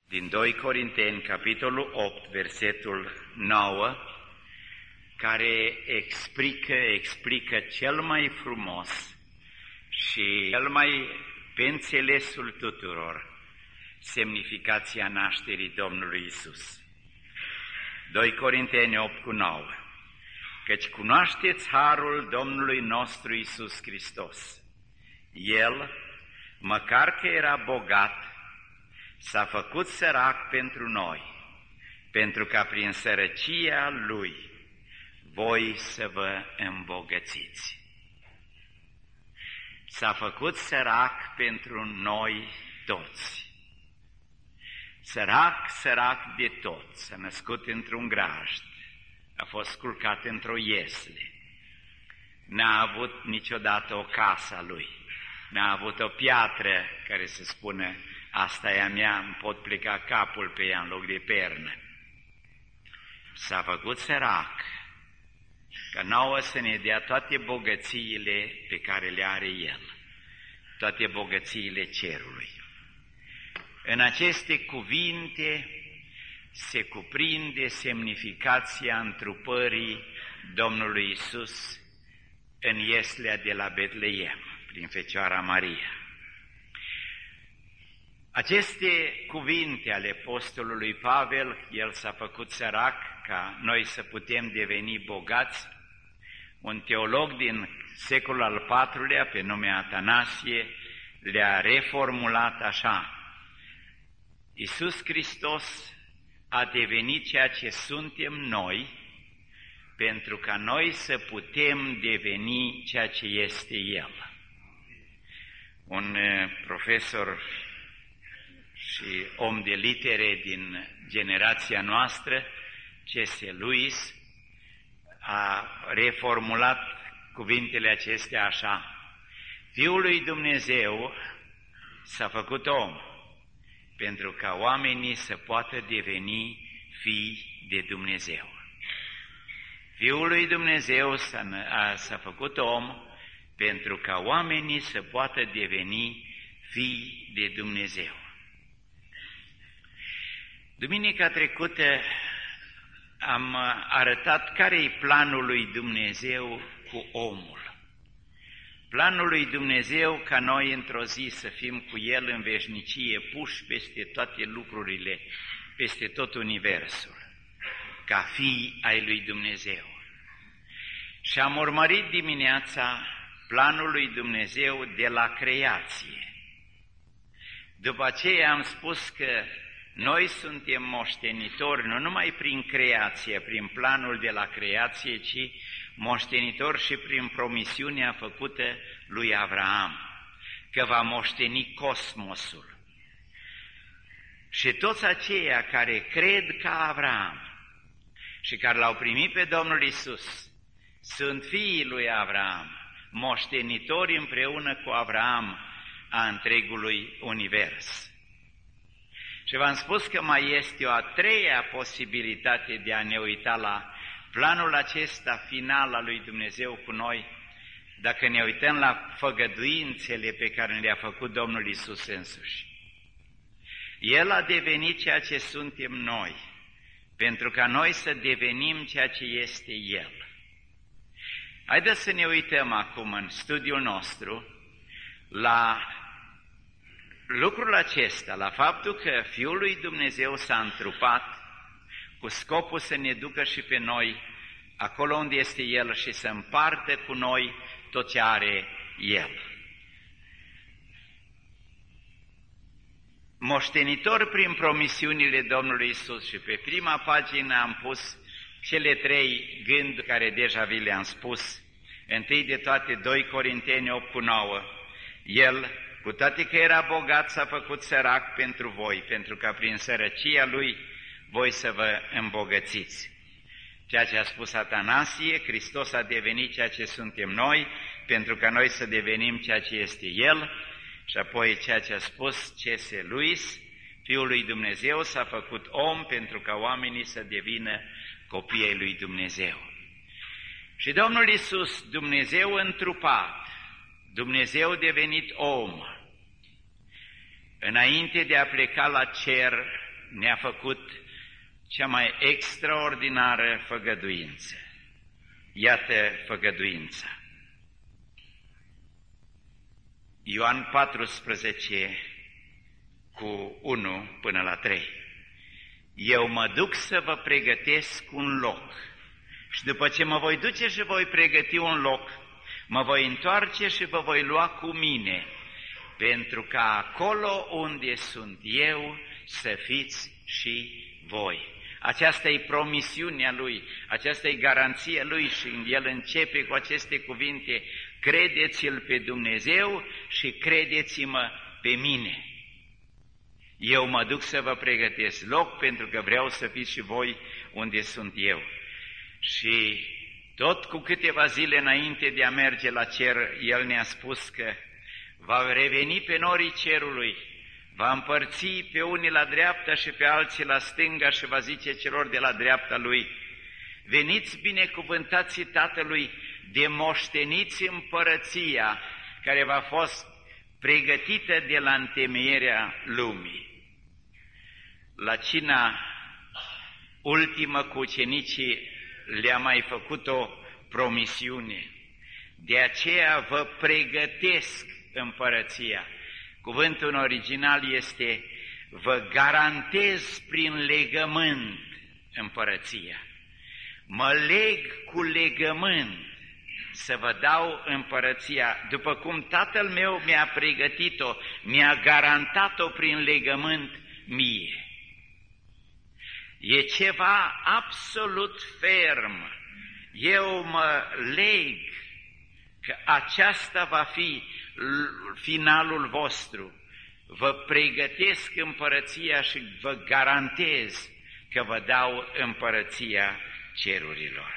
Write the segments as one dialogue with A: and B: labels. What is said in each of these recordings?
A: din 2 Corinteni, capitolul 8, versetul 9, care explică cel mai frumos și cel mai pe înțelesul tuturor semnificația nașterii Domnului Isus. 2 Corinteni 8 cu 9. Căci cunoașteți harul Domnului nostru Isus Hristos. El, măcar că era bogat, s-a făcut sărac pentru noi, pentru ca prin sărăcia Lui voi să vă îmbogățiți. S-a făcut sărac pentru noi toți. Sărac de tot, s-a născut într-un grajd, a fost culcat într-o iesle, n-a avut niciodată o casă a lui, n-a avut o piatră care să spună, asta e a mea, îmi pot pleca capul pe ea în loc de pernă. S-a făcut sărac, ca nouă să ne dea toate bogățiile pe care le are El, toate bogățiile cerului. În aceste cuvinte se cuprinde semnificația întrupării Domnului Isus în ieslea de la Betleem, prin Fecioara Maria. Aceste cuvinte ale apostolului Pavel, el s-a făcut sărac ca noi să putem deveni bogați. Un teolog din secolul al IV-lea, pe nume Atanasie, le-a reformulat așa: Iisus Hristos a devenit ceea ce suntem noi, pentru ca noi să putem deveni ceea ce este El. Un profesor și om de litere din generația noastră, C.S. Lewis, a reformulat cuvintele acestea așa: Fiul lui Dumnezeu s-a făcut om pentru ca oamenii să poată deveni fii de Dumnezeu. Fiul lui Dumnezeu s-a făcut om pentru ca oamenii să poată deveni fii de Dumnezeu. Duminica trecută am arătat care e planul lui Dumnezeu cu omul. Planul lui Dumnezeu ca noi într-o zi să fim cu El în veșnicie, puși peste toate lucrurile, peste tot universul, ca fii ai lui Dumnezeu. Și am urmărit dimineața planul lui Dumnezeu de la creație. După aceea am spus că noi suntem moștenitori nu numai prin creație, prin planul de la creație, ci moștenitori și prin promisiunea făcută lui Avraam, că va moșteni cosmosul. Și toți aceia care cred ca Avraam și care l-au primit pe Domnul Isus sunt fiii lui Avraam, moștenitori împreună cu Avraam a întregului univers. Și v-am spus că mai este o a treia posibilitate de a ne uita la planul acesta final al lui Dumnezeu cu noi, dacă ne uităm la făgăduințele pe care le-a făcut Domnul Isus însuși. El a devenit ceea ce suntem noi, pentru ca noi să devenim ceea ce este El. Haideți să ne uităm acum în studiul nostru la lucrul acesta, la faptul că Fiul lui Dumnezeu s-a întrupat cu scopul să ne ducă și pe noi acolo unde este El și să împartă cu noi tot ce are El. Moștenitor prin promisiunile Domnului Isus, și pe prima pagină am pus cele 3 gânduri care deja vi le-am spus. Întâi de toate 2 Corinteni 8 cu 9. El, cu toate că era bogat, s-a făcut sărac pentru voi, pentru ca prin sărăcia Lui voi să vă îmbogățiți. Ceea ce a spus Atanasie, Hristos a devenit ceea ce suntem noi, pentru ca noi să devenim ceea ce este El, și apoi ceea ce a spus C.S. Lewis, Fiul lui Dumnezeu s-a făcut om pentru ca oamenii să devină copii ai lui Dumnezeu. Și Domnul Iisus, Dumnezeu întrupat, Dumnezeu devenit om, înainte de a pleca la cer, ne-a făcut cea mai extraordinară făgăduință. Iată făgăduința. Ioan 14, cu 1 până la 3. Eu mă duc să vă pregătesc un loc și după ce mă voi duce și voi pregăti un loc, mă voi întoarce și vă voi lua cu mine, pentru ca acolo unde sunt eu să fiți și voi. Aceasta e promisiunea Lui, aceasta e garanția Lui și El începe cu aceste cuvinte: credeți-L pe Dumnezeu și credeți-mă pe mine. Eu mă duc să vă pregătesc loc pentru că vreau să fiți și voi unde sunt eu. Și tot cu câteva zile înainte de a merge la cer, El ne-a spus că va reveni pe norii cerului, va împărți pe unii la dreapta și pe alții la stânga și va zice celor de la dreapta Lui: veniți binecuvântații Tatălui, de moșteniți împărăția care v-a fost pregătită de la întemeierea lumii. La cina ultimă cu ucenicii le-a mai făcut o promisiune: de aceea vă pregătesc împărăția. Cuvântul în original este: vă garantez prin legământ împărăția. Mă leg cu legământ să vă dau împărăția, după cum Tatăl meu mi-a pregătit-o, mi-a garantat-o prin legământ mie. E ceva absolut ferm. Eu mă leg că aceasta va fi finalul vostru. Vă pregătesc împărăția și vă garantez că vă dau împărăția cerurilor.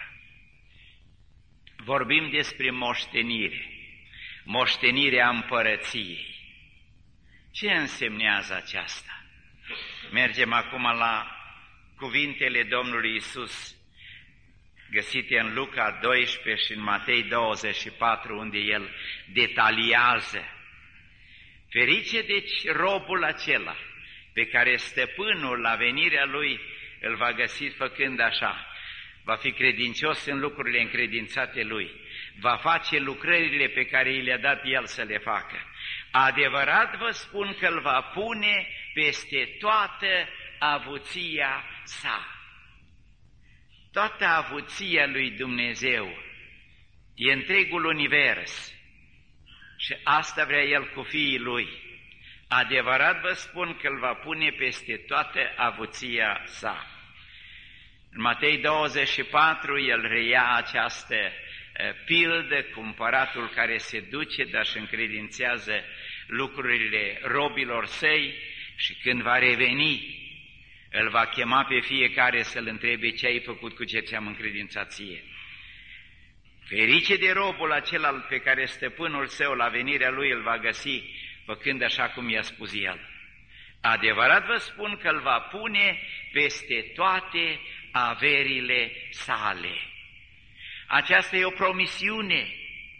A: Vorbim despre moștenire, moștenirea împărăției. Ce însemnează aceasta? Mergem acum la cuvintele Domnului Iisus, găsite în Luca 12 și în Matei 24, unde El detaliază: ferice deci robul acela pe care stăpânul la venirea lui îl va găsi făcând așa: va fi credincios în lucrurile încredințate lui, va face lucrările pe care i le-a dat el să le facă. Adevărat vă spun că îl va pune peste toată avuția sa. Toată avuția lui Dumnezeu e întregul univers și asta vrea El cu fiii Lui. Adevărat vă spun că îl va pune peste toată avuția sa. În Matei 24 El reia această pildă cu împăratul care se duce, dar și încredințează lucrurile robilor săi și când va reveni, îl va chema pe fiecare să-l întrebe: ce ai făcut cu ce ți-am încredințat ție? Ferice de robul acela pe care stăpânul său la venirea lui îl va găsi făcând așa cum i-a spus el. Adevărat vă spun că îl va pune peste toate averile sale. Aceasta e o promisiune.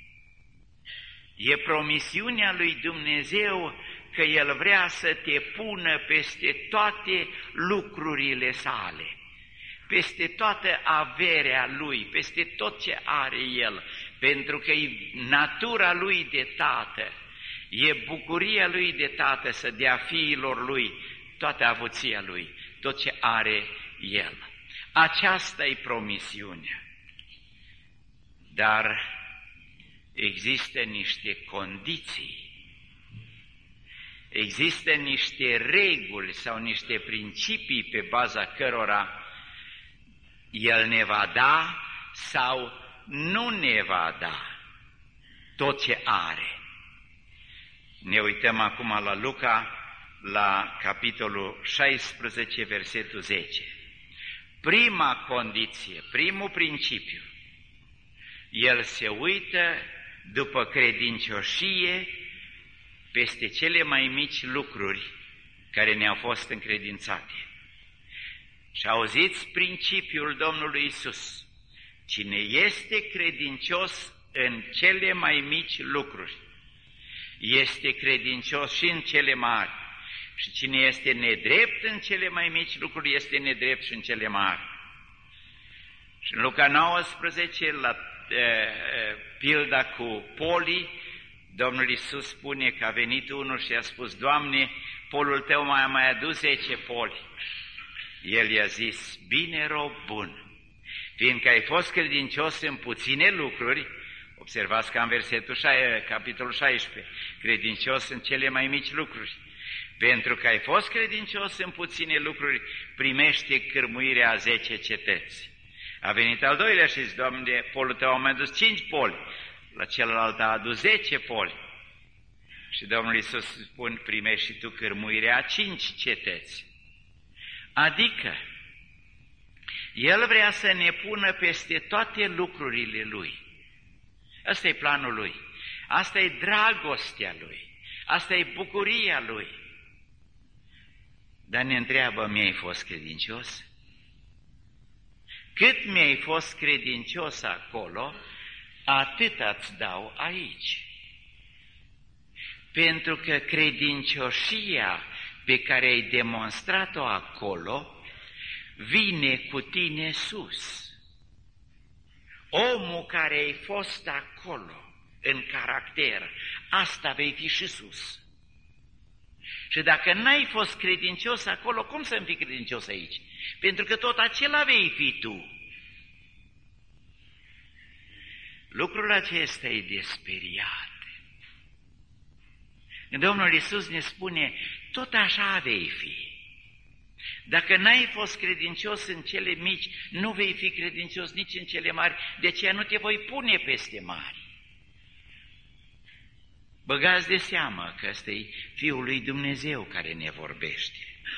A: E promisiunea lui Dumnezeu că El vrea să te pună peste toate lucrurile sale, peste toată averea Lui, peste tot ce are El, pentru că e natura Lui de Tată, e bucuria Lui de Tată să dea fiilor Lui toată avuția Lui, tot ce are El. Aceasta e promisiunea. Dar există niște condiții, există niște reguli sau niște principii pe baza cărora El ne va da sau nu ne va da tot ce are. Ne uităm acum la Luca, la capitolul 16, versetul 10. Prima condiție, primul principiu: El se uită după credincioșie peste cele mai mici lucruri care ne-au fost încredințate. Și auziți principiul Domnului Iisus: cine este credincios în cele mai mici lucruri, este credincios și în cele mari. Și cine este nedrept în cele mai mici lucruri, este nedrept și în cele mari. Și în Luca 19, la pilda cu polii, Domnul Iisus spune că a venit unul și a spus: Doamne, polul tău m-a mai adus 10 poli. El i-a zis: bine, rob bun, fiindcă ai fost credincios în puține lucruri. Observați că în versetul capitolul 16, credincios în cele mai mici lucruri. Pentru că ai fost credincios în puține lucruri, primește cârmuirea a 10 cetăți. A venit al doilea și zice: Doamne, polul tău a mai adus 5 poli. La celălalt a adus 10 poli. Și Domnul Iisus spune: primești și tu cârmuirea a 5 cetăți. Adică, El vrea să ne pună peste toate lucrurile Lui. Asta e planul Lui, asta e dragostea Lui, asta e bucuria Lui. Dar ne întreabă: mi-ai fost credincios? Cât mi-ai fost credincios acolo, atât îți dau aici. Pentru că credincioșia pe care ai demonstrat-o acolo vine cu tine sus. Omul care ai fost acolo în caracter, asta vei fi și sus. Și dacă n-ai fost credincios acolo, cum să-mi fii credincios aici? Pentru că tot acela vei fi tu. Lucrul acesta e de speriat. Domnul Iisus ne spune: tot așa vei fi. Dacă n-ai fost credincios în cele mici, nu vei fi credincios nici în cele mari, de aceea nu te voi pune peste mari. Băgați de seamă că ăsta e Fiul lui Dumnezeu care ne vorbește.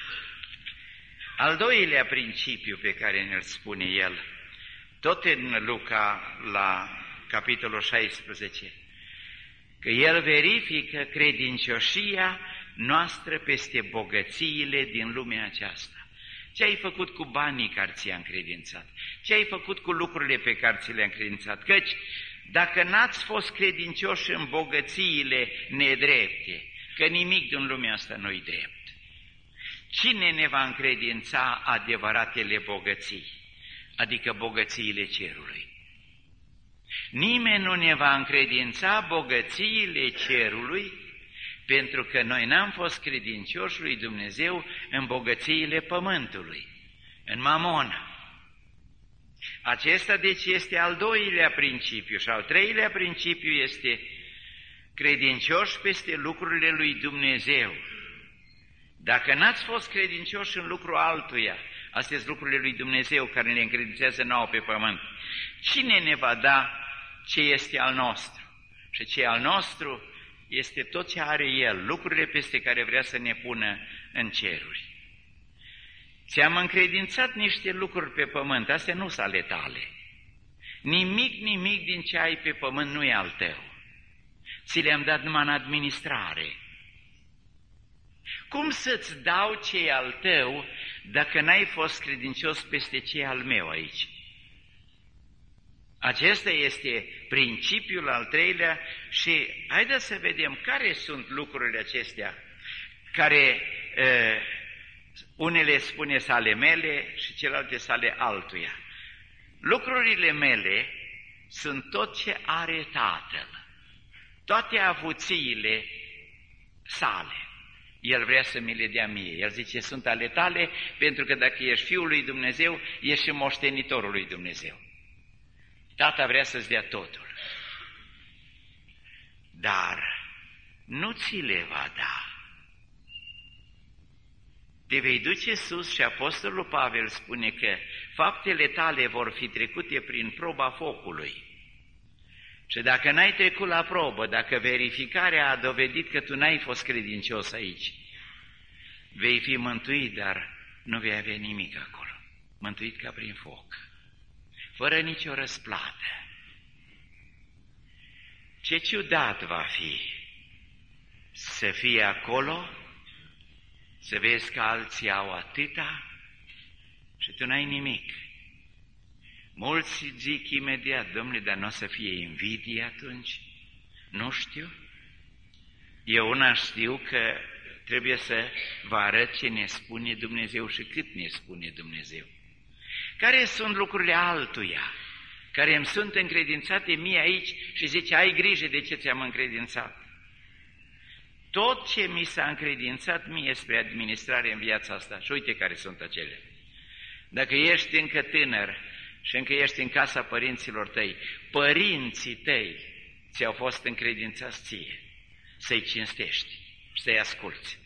A: Al doilea principiu pe care ne-l spune El, tot în Luca, la capitolul 16, că El verifică credincioșia noastră peste bogățiile din lumea aceasta. Ce ai făcut cu banii care ți-a încredințat? Ce ai făcut cu lucrurile pe care ți le-a încredințat? Căci dacă n-ați fost credincioși în bogățiile nedrepte, că nimic din lumea asta nu-i drept, cine ne va încredința adevăratele bogății, adică bogățiile cerului? Nimeni nu ne va încredința bogățiile cerului, pentru că noi n-am fost credincioși lui Dumnezeu în bogățiile pământului, în mamona. Acesta deci este al doilea principiu. Și al treilea principiu este credincioși peste lucrurile lui Dumnezeu. Dacă n-ați fost credincioși în lucru altuia, astea sunt lucrurile lui Dumnezeu care ne încredințează nouă pe pământ, cine ne va da ce este al nostru? Și ce al nostru este tot ce are El, lucrurile peste care vrea să ne pună în ceruri. Ți-am încredințat niște lucruri pe pământ, astea nu sunt ale tale. Nimic din ce ai pe pământ nu e al tău. Ți le-am dat numai în administrare. Cum să-ți dau ce e al tău dacă n-ai fost credincios peste ce e al meu aici? Acesta este principiul al treilea și haideți să vedem care sunt lucrurile acestea care unele spune sale mele și celelalte sale altuia. Lucrurile mele sunt tot ce are Tatăl, toate avuțiile sale. El vrea să mi le dea mie. El zice: sunt ale tale, pentru că dacă ești Fiul lui Dumnezeu, ești și moștenitorul lui Dumnezeu. Tata vrea să-ți dea totul. Dar nu ți le va da. Te vei duce sus și Apostolul Pavel spune că faptele tale vor fi trecute prin proba focului. Și dacă n-ai trecut la probă, dacă verificarea a dovedit că tu n-ai fost credincios aici, vei fi mântuit, dar nu vei avea nimic acolo. Mântuit ca prin foc, fără nicio răsplată. Ce ciudat va fi să fie acolo, să vezi că alții au atâta și tu n-ai nimic. Mulți zic imediat: Dom'le, dar nu o să fie invidie atunci? Nu știu. Eu una știu că trebuie să vă arăt ce ne spune Dumnezeu și cât ne spune Dumnezeu. Care sunt lucrurile altuia, care îmi sunt încredințate mie aici și zice, ai grijă de ce ți-am încredințat. Tot ce mi s-a încredințat mie spre administrare în viața asta, și uite care sunt acele. Dacă ești încă tânăr și încă ești în casa părinților tăi, părinții tăi ți-au fost încredințați ție, să-i cinstești și să-i asculți.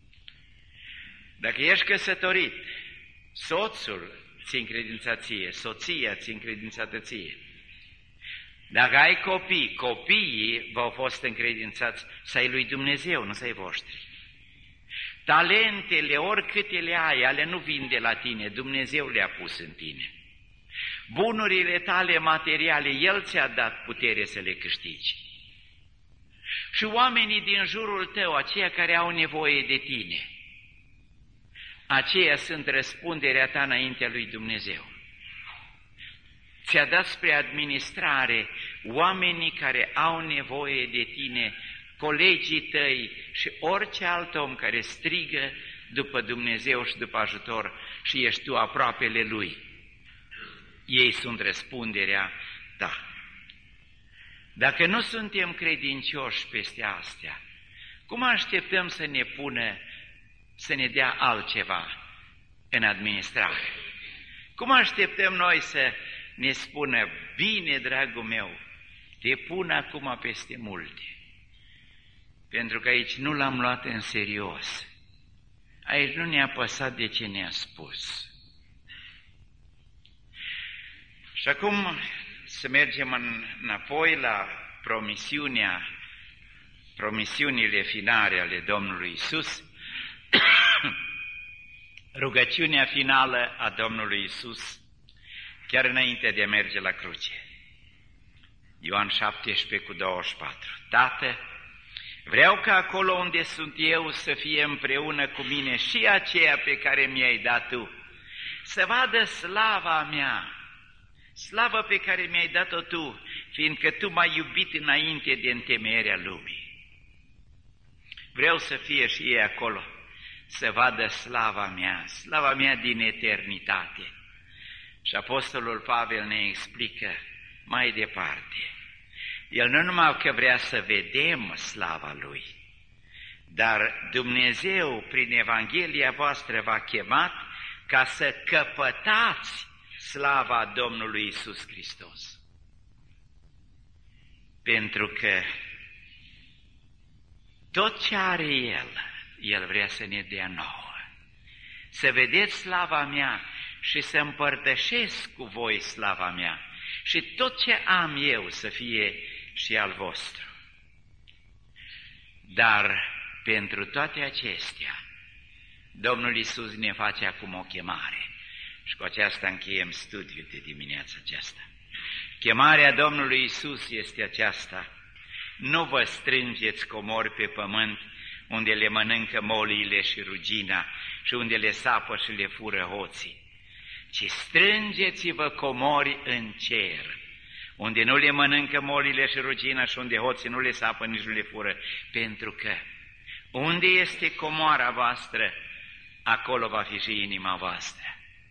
A: Dacă ești căsătorit, soțul ți-i încredințat ție, soția ți-i încredințată ție. Dacă ai copii, copiii v-au fost încredințați să-i lui Dumnezeu, nu să-i voștri. Talentele, oricâte le ai, ale nu vin de la tine, Dumnezeu le-a pus în tine. Bunurile tale materiale, El ți-a dat putere să le câștigi. Și oamenii din jurul tău, aceia care au nevoie de tine, aceia sunt răspunderea ta înaintea lui Dumnezeu. Ți-a dat spre administrare oamenii care au nevoie de tine, colegii tăi și orice alt om care strigă după Dumnezeu și după ajutor și ești tu aproapele Lui. Ei sunt răspunderea ta. Dacă nu suntem credincioși peste astea, cum așteptăm să ne pună, să ne dea altceva în administrare? Cum așteptăm noi să ne spună, bine, dragul meu, te pun acum peste multe? Pentru că aici nu l-am luat în serios. Aici nu ne-a păsat de ce ne-a spus. Și acum să mergem înapoi la promisiunile finale ale Domnului Iisus, rugăciunea finală a Domnului Iisus, chiar înainte de a merge la cruce. Ioan 17:24. Tată, vreau ca acolo unde sunt eu să fie împreună cu mine și aceea pe care mi-ai dat tu, să vadă slava mea, slavă pe care mi-ai dat-o tu, fiindcă tu m-ai iubit înainte de întemeierea lumii. Vreau să fie și ei acolo, să vadă slava mea din eternitate. Și Apostolul Pavel ne explică mai departe. El nu numai că vrea să vedem slava Lui, dar Dumnezeu, prin Evanghelia voastră, v-a chemat ca să căpătați slava Domnului Iisus Hristos. Pentru că tot ce are El vrea să ne dea nouă. Să vedeți slava mea și să împărtășesc cu voi slava mea și tot ce am eu să fie și al vostru. Dar pentru toate acestea, Domnul Iisus ne face acum o chemare și cu aceasta încheiem studiul de dimineața aceasta. Chemarea Domnului Iisus este aceasta: nu vă strângeți comori pe pământ unde le mănâncă moliile și rugina și unde le sapă și le fură hoții, ci strângeți-vă comori în cer, unde nu le mănâncă molile și rugina și unde hoții nu le sapă, nici nu le fură, pentru că unde este comoara voastră, acolo va fi și inima voastră.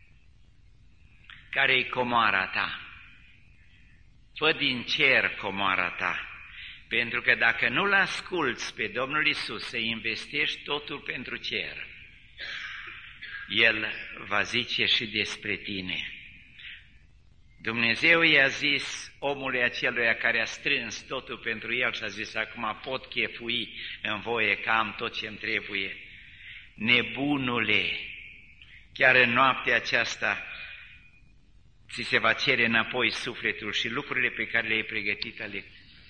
A: Care-i comoara ta? Fă din cer comoara ta, pentru că dacă nu-L asculți pe Domnul Iisus să investești totul pentru cer, El va zice și despre tine. Dumnezeu i-a zis omului aceluia care a strâns totul pentru el și a zis, acum pot chefui în voie că am tot ce-mi trebuie. Nebunule, chiar în noaptea aceasta ți se va cere înapoi sufletul și lucrurile pe care le-ai pregătit ale.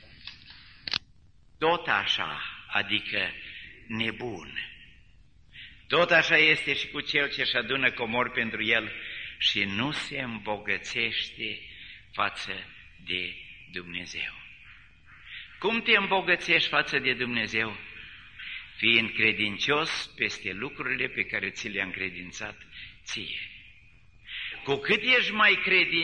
A: Tot așa, adică nebun. Tot așa este și cu cel ce își adună comori pentru el și nu se îmbogățește față de Dumnezeu. Cum te îmbogățești față de Dumnezeu? Fiind credincios peste lucrurile pe care ți le-a încredințat ție. Cu cât ești mai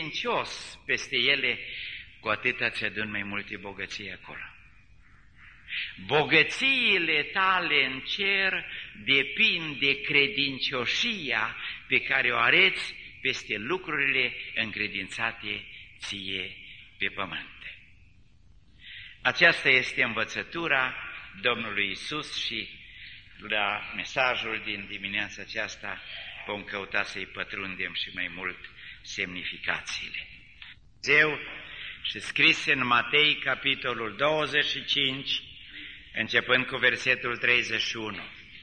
A: credincios peste ele, cu atât îți aduni mai multe bogății acolo. Bogățiile tale în cer depind de credincioșia pe care o areți peste lucrurile încredințate ție pe pământ. Aceasta este învățătura Domnului Iisus și la mesajul din dimineața aceasta vom căuta să-i pătrundem și mai mult semnificațiile. Dumnezeu și scris în Matei, capitolul 25, începând cu versetul 31.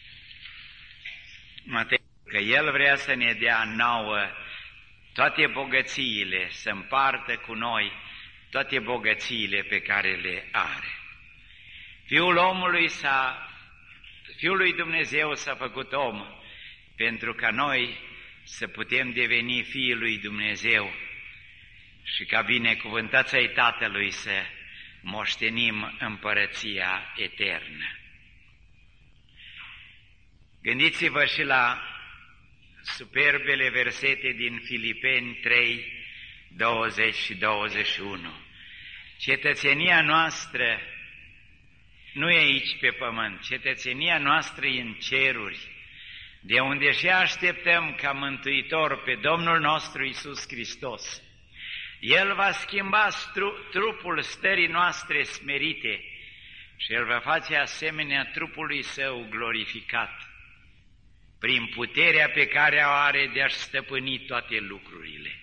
A: Matei, că El vrea să ne dea nouă toate bogățiile, să împartă cu noi toate bogățiile pe care le are. Fiul lui Dumnezeu s-a făcut om pentru ca noi să putem deveni fiii lui Dumnezeu și ca binecuvântați ai Tatălui să moștenim împărăția eternă. Gândiți-vă și la superbele versete din Filipeni 3, 20 și 21. Cetățenia noastră nu e aici pe pământ, cetățenia noastră e în ceruri, de unde și așteptăm ca mântuitor pe Domnul nostru Iisus Hristos. El va schimba trupul stării noastre smerite și El va face asemenea trupului Său glorificat, prin puterea pe care o are de a-și stăpâni toate lucrurile.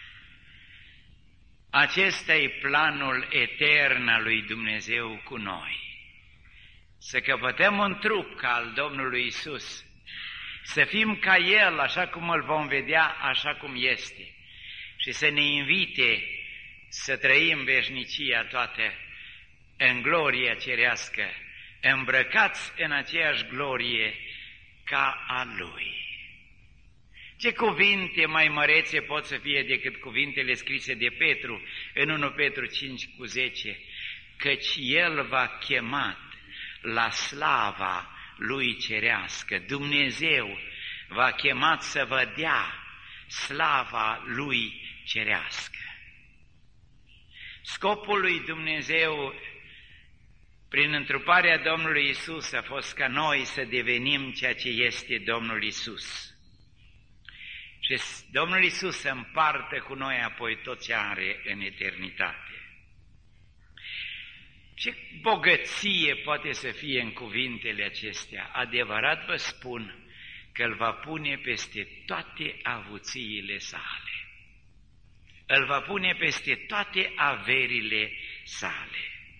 A: Acesta e planul etern al lui Dumnezeu cu noi. Să căpătăm un trup ca al Domnului Iisus, să fim ca El, așa cum îl vom vedea, așa cum este, și să ne invite să trăim veșnicia toată în gloria cerească, îmbrăcați în aceeași glorie ca a Lui. Ce cuvinte mai mărețe pot să fie decât cuvintele scrise de Petru în 1 Petru 5 cu 10, căci El v-a chemat la slava Lui cerească. Dumnezeu v-a chemat să vă dea slava Lui cerească. Scopul lui Dumnezeu prin întruparea Domnului Iisus a fost ca noi să devenim ceea ce este Domnul Iisus. Și Domnul Iisus să împartă cu noi apoi tot ce are în eternitate. Ce bogăție poate să fie în cuvintele acestea? Adevărat vă spun că îl va pune peste toate avuțiile sale. Îl va pune peste toate averile sale.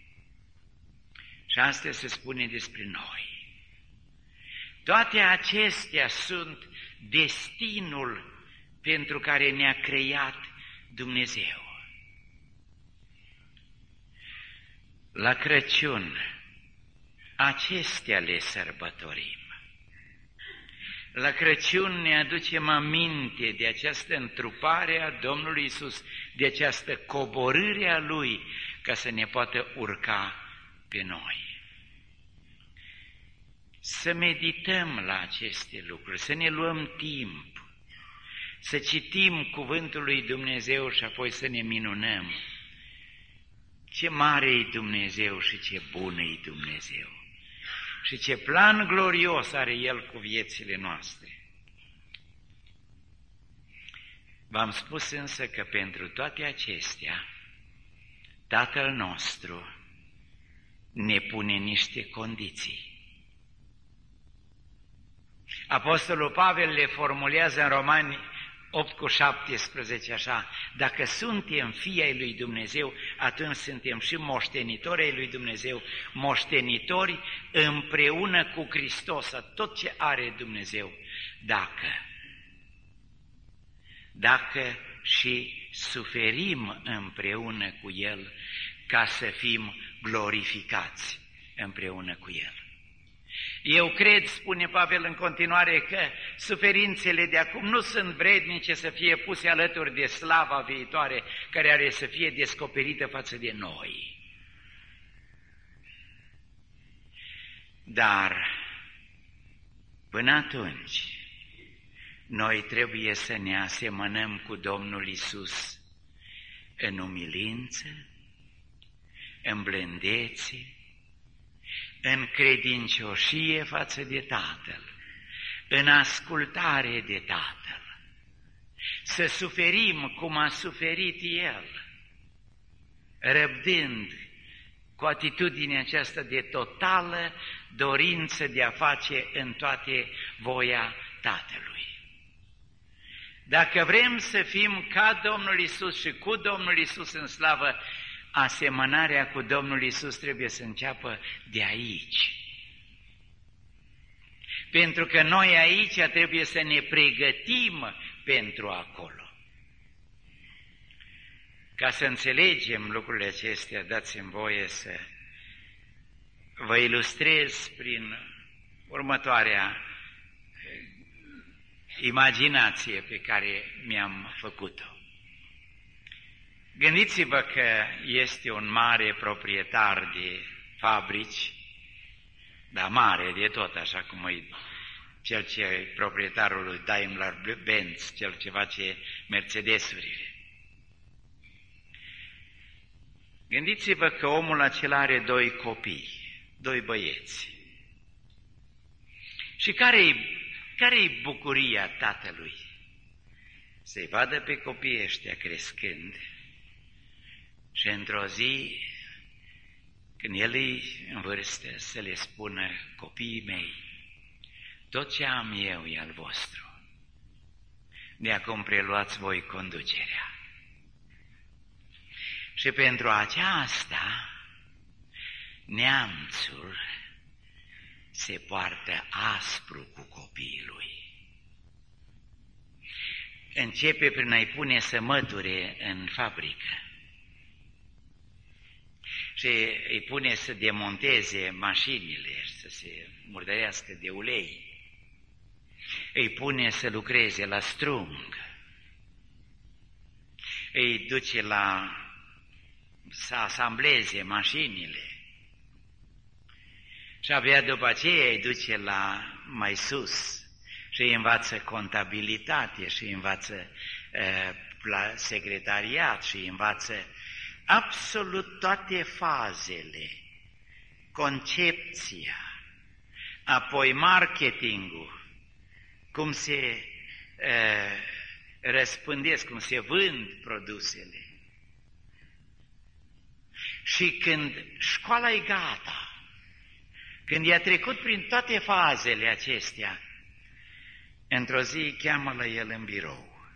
A: Și asta se spune despre noi. Toate acestea sunt destinul pentru care ne-a creat Dumnezeu. La Crăciun acestea le sărbătorim. La Crăciun ne aducem aminte de această întrupare a Domnului Iisus, de această coborâre a Lui ca să ne poată urca pe noi. Să medităm la aceste lucruri, să ne luăm timp, să citim cuvântul lui Dumnezeu și apoi să ne minunăm. Ce mare e Dumnezeu și ce bun e Dumnezeu și ce plan glorios are El cu viețile noastre. V-am spus însă că pentru toate acestea Tatăl nostru ne pune niște condiții. Apostolul Pavel le formulează în Romani 8:17 așa: dacă suntem fii ai lui Dumnezeu, atunci suntem și moștenitori ai lui Dumnezeu, moștenitori împreună cu Hristos, a tot ce are Dumnezeu, dacă și suferim împreună cu El, ca să fim glorificați împreună cu El. Eu cred, spune Pavel în continuare, că suferințele de acum nu sunt vrednice să fie puse alături de slava viitoare care are să fie descoperită față de noi. Dar până atunci noi trebuie să ne asemănăm cu Domnul Iisus în umilință, în blândețe, în credincioșie față de Tatăl, în ascultare de Tatăl, să suferim cum a suferit El, răbdând cu atitudinea aceasta de totală dorință de a face în toate voia Tatălui. Dacă vrem să fim ca Domnul Iisus și cu Domnul Iisus în slavă, asemănarea cu Domnul Iisus trebuie să înceapă de aici. Pentru că noi aici trebuie să ne pregătim pentru acolo. Ca să înțelegem lucrurile acestea, dați-mi voie să vă ilustrez prin următoarea imaginație pe care mi-am făcut-o. Gândiți-vă că este un mare proprietar de fabrici, dar mare de tot, așa cum e cel ce e proprietarul lui Daimler-Benz, cel ce face Mercedes-urile. Gândiți-vă că omul acela are 2 copii, 2 băieți. Și care-i bucuria tatălui? Să-i vadă pe copiii ăștia crescând și într-o zi, când el e în vârstă, să le spună: copiii mei, tot ce am eu e al vostru. De acum preluați voi conducerea. Și pentru aceasta, neamțul se poartă aspru cu copiii lui. Începe prin a-i pune să măture în fabrică și îi pune să demonteze mașinile, să se murdărească de ulei. Îi pune să lucreze la strung, îi duce să asambleze mașinile și abia după aceea îi duce la mai sus și îi învață contabilitate și îi învață secretariat și îi învață absolut toate fazele, concepția, apoi marketingul, cum se răspândesc, cum se vând produsele. Și când școala e gata, când i-a trecut prin toate fazele acestea, într-o zi îi cheamă la el în birou.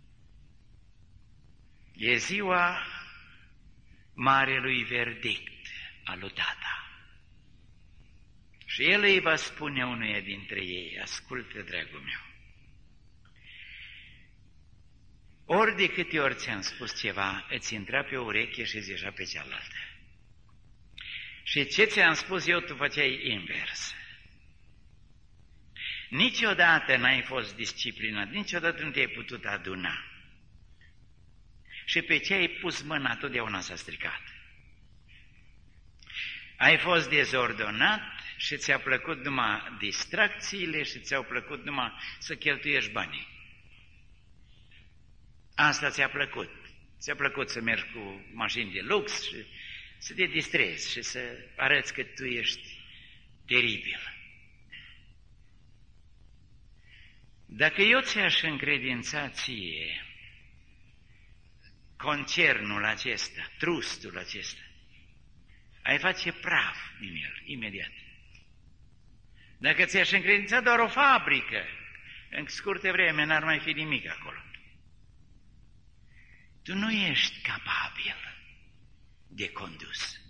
A: E ziua marelui verdict al lui tata. Și el îi va spune unuia dintre ei: ascultă, dragul meu, ori de câte ori ți-am spus ceva, îți intra pe o ureche și îți ieșea pe cealaltă. Și ce ți-am spus eu, tu făceai invers. Niciodată n-ai fost disciplinat, niciodată nu te-ai putut aduna. Și pe ce ai pus mâna, totdeauna s-a stricat. Ai fost dezordonat și ți-a plăcut numai distracțiile și ți-au plăcut numai să cheltuiești banii. Asta ți-a plăcut. Ți-a plăcut să mergi cu mașini de lux și să te distrezi și să arăți că tu ești teribil. Dacă eu ți-aș încredința ție concernul acesta, trustul acesta, ai face praf din el, imediat. Dacă ți-aș încredința doar o fabrică, în scurtă vreme n-ar mai fi nimic acolo. Tu nu ești capabil de condus.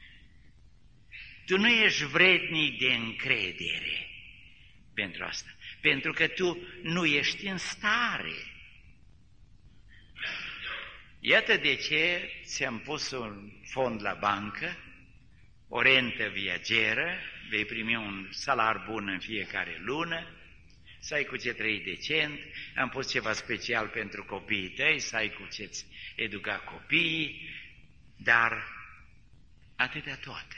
A: Tu nu ești vrednic de încredere pentru asta, pentru că tu nu ești în stare. Iată de ce ți-am pus un fond la bancă, o rentă viageră, vei primi un salar bun în fiecare lună, să ai cu ce trăi decent, am pus ceva special pentru copiii tăi, să ai cu ce-ți educa copiii, dar atâtea toate.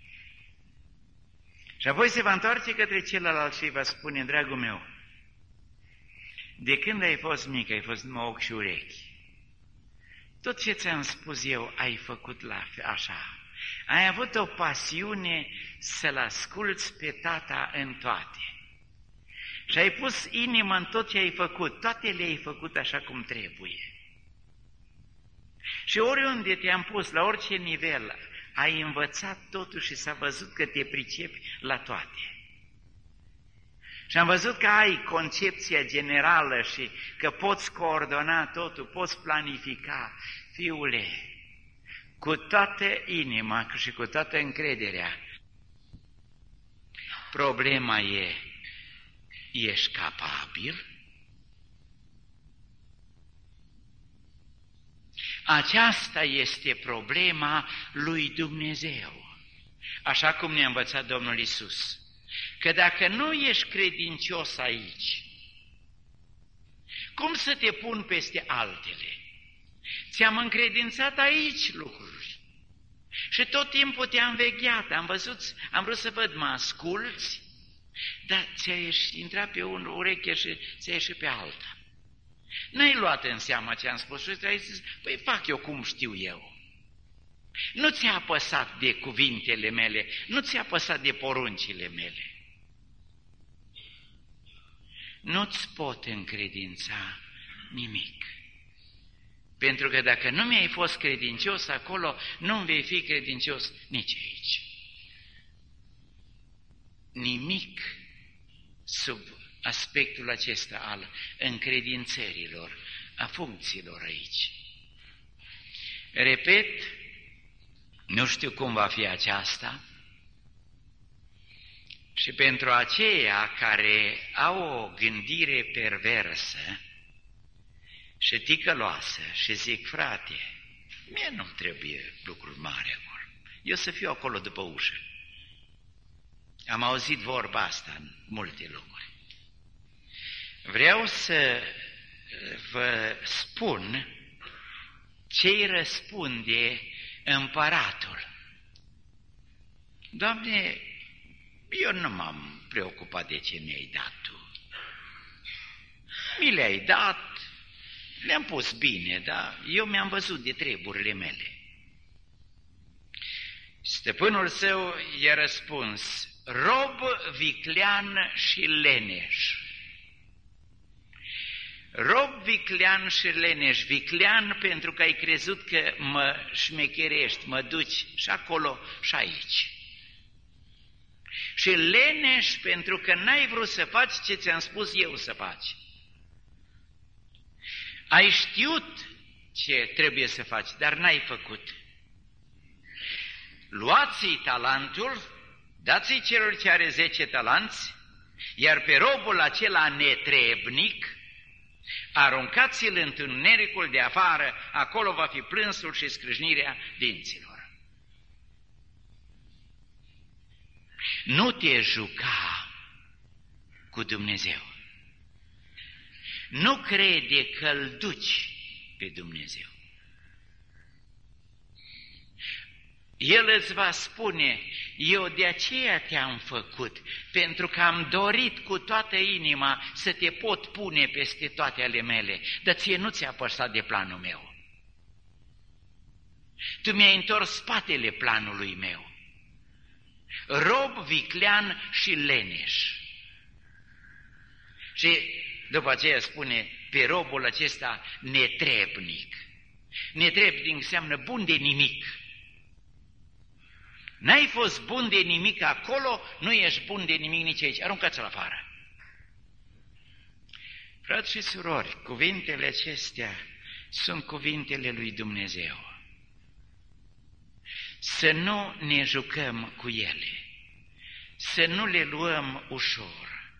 A: Și apoi se va întoarce către celălalt și îi va spune: dragul meu, de când ai fost mic, ai fost numai ochi și urechi. Tot ce ți-am spus eu ai făcut așa. Ai avut o pasiune să-L asculți pe Tata în toate. Și ai pus inimă în tot ce ai făcut, toate le-ai făcut așa cum trebuie. Și oriunde te-am pus, la orice nivel, ai învățat totul și s-a văzut că te pricepi la toate. Și am văzut că ai concepția generală și că poți coordona totul, poți planifica. Fiule, cu toată inima și cu toată încrederea, problema e, ești capabil? Aceasta este problema lui Dumnezeu, așa cum ne-a învățat Domnul Iisus. Că dacă nu ești credincios aici, cum să te pun peste altele? Ți-am încredințat aici lucruri și tot timpul te-am vegheat, am vrut să văd, mă asculți, dar ți-a intrat pe o ureche și ți-a ieșit pe alta. N-ai luat în seamă ce am spus și ai zis, păi fac eu cum știu eu. Nu ți-a apăsat de cuvintele mele, nu ți-a apăsat de poruncile mele. Nu-ți pot încredința nimic. Pentru că dacă nu mi-ai fost credincios acolo, nu vei fi credincios nici aici. Nimic sub aspectul acesta al încredințărilor, a funcțiilor aici. Repet, nu știu cum va fi aceasta și pentru aceia care au o gândire perversă și ticăloasă și zic, frate, mie nu-mi trebuie lucruri mari acolo, eu să fiu acolo după ușă. Am auzit vorba asta în multe locuri. Vreau să vă spun ce-i răspunde împăratul. Doamne, eu nu m-am preocupat de ce mi-ai dat Tu. Mi le-ai dat, le-am pus bine, dar eu mi-am văzut de treburile mele. Stăpânul său i-a răspuns, rob viclean și leneș. Rob viclean și leneș, viclean pentru că ai crezut că mă șmecherești, mă duci și acolo și aici. Și leneș pentru că n-ai vrut să faci ce ți-am spus eu să faci. Ai știut ce trebuie să faci, dar n-ai făcut. Luați-i talentul, dați-i celor ce are 10 talanți, iar pe robul acela netrebnic, aruncați-l în întunericul de afară, acolo va fi plânsul și scrâșnirea dinților. Nu te juca cu Dumnezeu. Nu crede că îl duci pe Dumnezeu. El îți va spune, eu de aceea te-am făcut, pentru că am dorit cu toată inima să te pot pune peste toate ale mele, dar ție nu ți-a păsat de planul meu. Tu mi-ai întors spatele planului meu. Rob viclean și leneș. Și după aceea spune pe robul acesta netrebnic. Netrebnic înseamnă bun de nimic. N-ai fost bun de nimic acolo, nu ești bun de nimic nici aici. Aruncați-l afară. Frați și surori, cuvintele acestea sunt cuvintele lui Dumnezeu. Să nu ne jucăm cu ele, să nu le luăm ușor.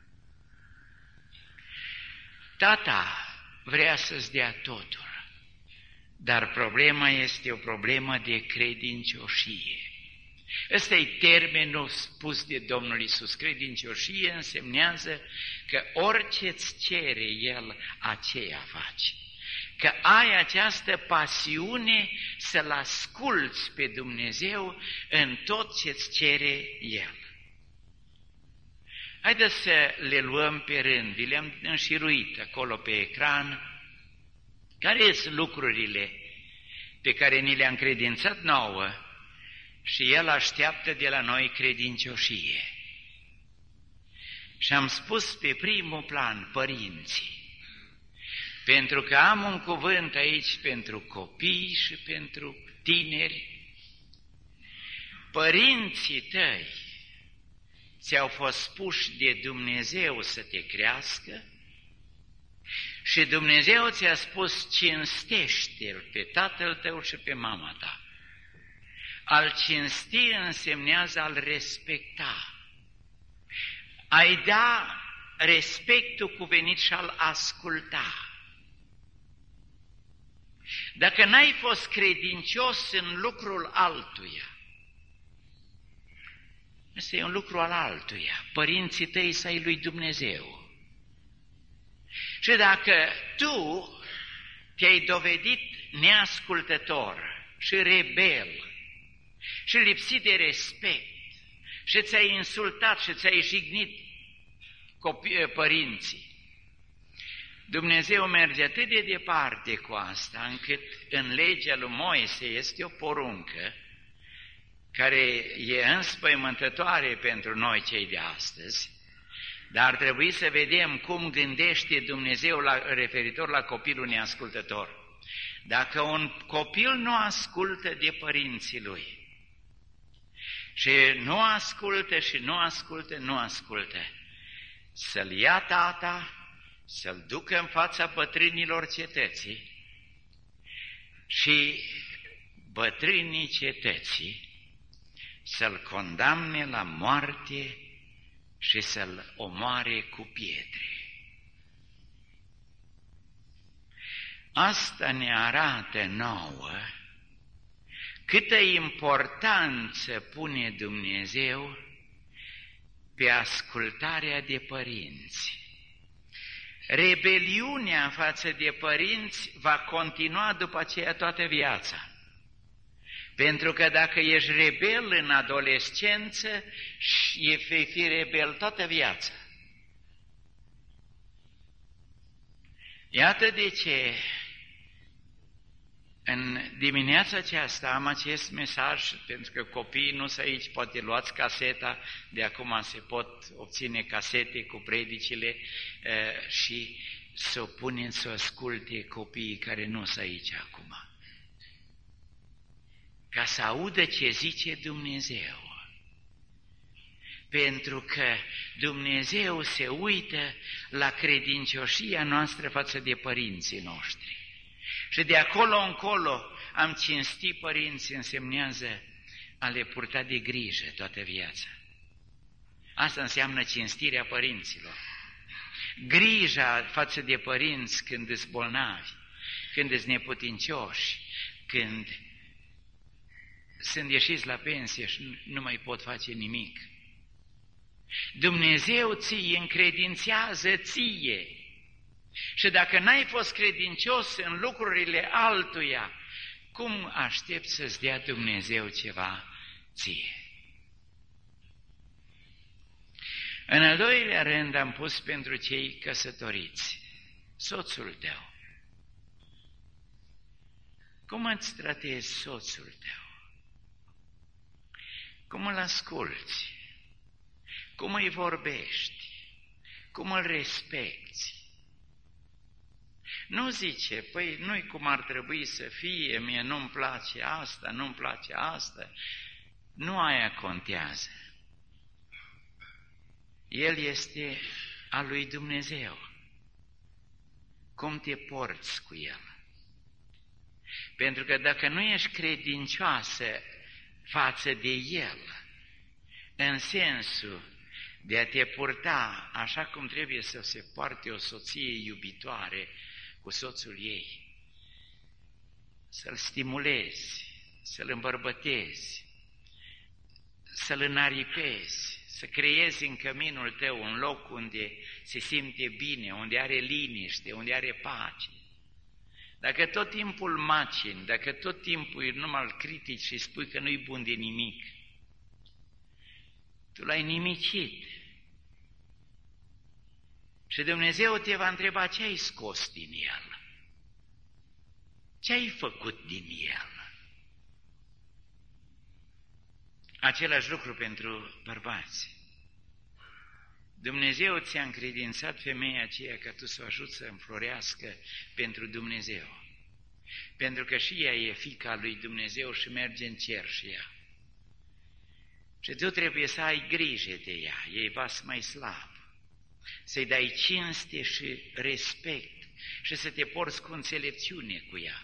A: Tata vrea să-ți dea totul, dar problema este o problemă de credincioșie. Ăsta e termenul spus de Domnul Iisus. Credincioșie însemnează că orice îți cere El, aceea faci. Că ai această pasiune să-L asculți pe Dumnezeu în tot ce-ți cere El. Haideți să le luăm pe rând, le-am înșiruit acolo pe ecran. Care sunt lucrurile pe care ni le-a încredințat nouă și El așteaptă de la noi credincioșie. Și am spus pe primul plan părinții, pentru că am un cuvânt aici pentru copii și pentru tineri. Părinții tăi ți-au fost puși de Dumnezeu să te crească și Dumnezeu ți-a spus cinstește-L pe tatăl tău și pe mama ta. Al cinsti însemnează al respecta. Ai da respectul cuvenit și al asculta. Dacă n-ai fost credincios în lucrul altuia, ăsta e un lucru al altuia, părinții tăi să-i lui Dumnezeu. Și dacă tu te-ai dovedit neascultător și rebel și lipsit de respect și ți-ai insultat și ți-ai jignit părinții, Dumnezeu merge atât de departe cu asta, încât în legea lui Moise este o poruncă care e înspăimântătoare pentru noi cei de astăzi, dar ar trebui să vedem cum gândește Dumnezeu referitor la copilul neascultător. Dacă un copil nu ascultă de părinții lui și nu ascultă și nu ascultă, să-l ia tata, să-l ducă în fața bătrânilor cetății și bătrânii cetății să-l condamne la moarte și să-l omoare cu pietre. Asta ne arată nouă câtă importanță pune Dumnezeu pe ascultarea de părinți. Rebeliunea față de părinți va continua după aceea toată viața. Pentru că dacă ești rebel în adolescență, vei fi rebel toată viața. Iată de ce în dimineața aceasta am acest mesaj, pentru că copiii nu sunt aici, poate luați caseta, de acum se pot obține casete cu predicile și să o puneți să asculte copiii care nu sunt aici acum. Ca să audă ce zice Dumnezeu. Pentru că Dumnezeu se uită la credincioșia noastră față de părinții noștri. Și de acolo încolo am cinstit părinții însemnează a le purta de grijă toată viața. Asta înseamnă cinstirea părinților. Grija față de părinți când îți bolnavi, când îți neputincioși, când sunt ieșiți la pensie și nu mai pot face nimic. Dumnezeu ți încredințează ție. Și dacă n-ai fost credincios în lucrurile altuia, cum aștepți să-ți dea Dumnezeu ceva ție? În al doilea rând am pus pentru cei căsătoriți, soțul tău. Cum îți tratezi soțul tău? Cum îl asculți? Cum îi vorbești? Cum îl respecti? Nu zice, păi nu-i cum ar trebui să fie, mie nu-mi place asta, nu-mi place asta. Nu aia contează. El este al lui Dumnezeu. Cum te porți cu el? Pentru că dacă nu ești credincioasă față de el, în sensul de a te purta așa cum trebuie să se poarte o soție iubitoare cu soțul ei, să-l stimulezi, să-l îmbărbătezi, să-l înaripezi, să creezi în căminul tău un loc unde se simte bine, unde are liniște, unde are pace. Dacă tot timpul macini, dacă tot timpul numai îl critici și spui că nu-i bun de nimic, tu l-ai nimicit. Și Dumnezeu te va întreba ce ai scos din el, ce ai făcut din el. Același lucru pentru bărbați. Dumnezeu ți-a încredințat femeia aceea ca tu să o ajuți să înflorească pentru Dumnezeu. Pentru că și ea e fiica lui Dumnezeu și merge în cer și ea. Și tu trebuie să ai grijă de ea, ei vas mai slab. Să-i dai cinste și respect și să te porți cu înțelepciune cu ea.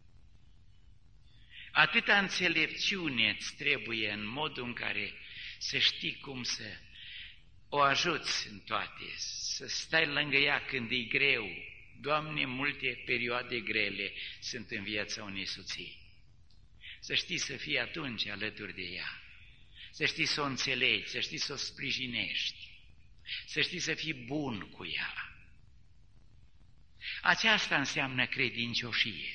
A: Atâta înțelepciune îți trebuie în modul în care să știi cum să o ajuți în toate, să stai lângă ea când e greu. Doamne, multe perioade grele sunt în viața unei soții. Să știi să fii atunci alături de ea, să știi să o înțelegi, să știi să o sprijinești, să știi să fii bun cu ea. Aceasta înseamnă credincioșie.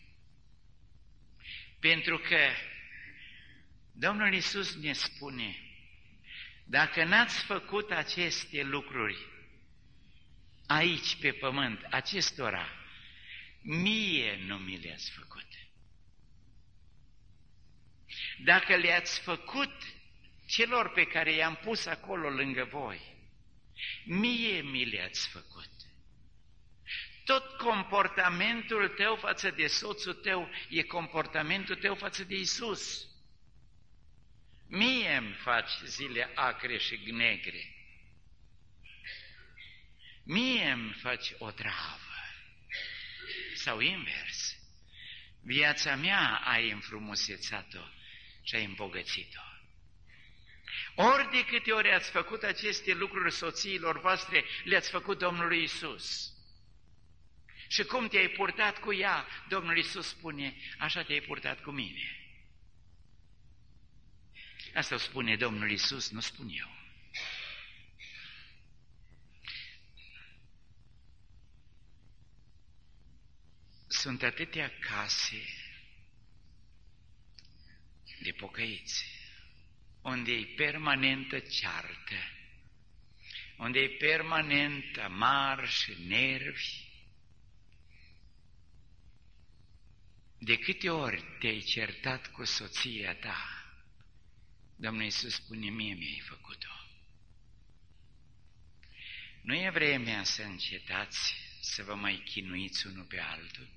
A: Pentru că Domnul Iisus ne spune, dacă n-ați făcut aceste lucruri aici pe pământ, acestora, mie nu mi le-ați făcut. Dacă le-ați făcut celor pe care i-am pus acolo lângă voi, mie mi le-ați făcut. Tot comportamentul tău față de soțul tău e comportamentul tău față de Iisus. Mie îmi faci zile acre și negre. Mie îmi faci o travă. Sau invers. Viața mea ai înfrumusețat-o și ai îmbogățit-o. Ori de câte ori ați făcut aceste lucruri soțiilor voastre, le-ați făcut Domnului Iisus. Și cum te-ai purtat cu ea, Domnul Iisus spune, așa te-ai purtat cu mine. Asta o spune Domnul Iisus, nu spun eu. Sunt atâtea case de pocăiți, unde e permanentă ceartă, unde e permanent amar și nervi. De câte ori te-ai certat cu soția ta, Domnul Iisus spune, mie mi-ai făcut-o. Nu e vremea să încetați să vă mai chinuiți unul pe altul?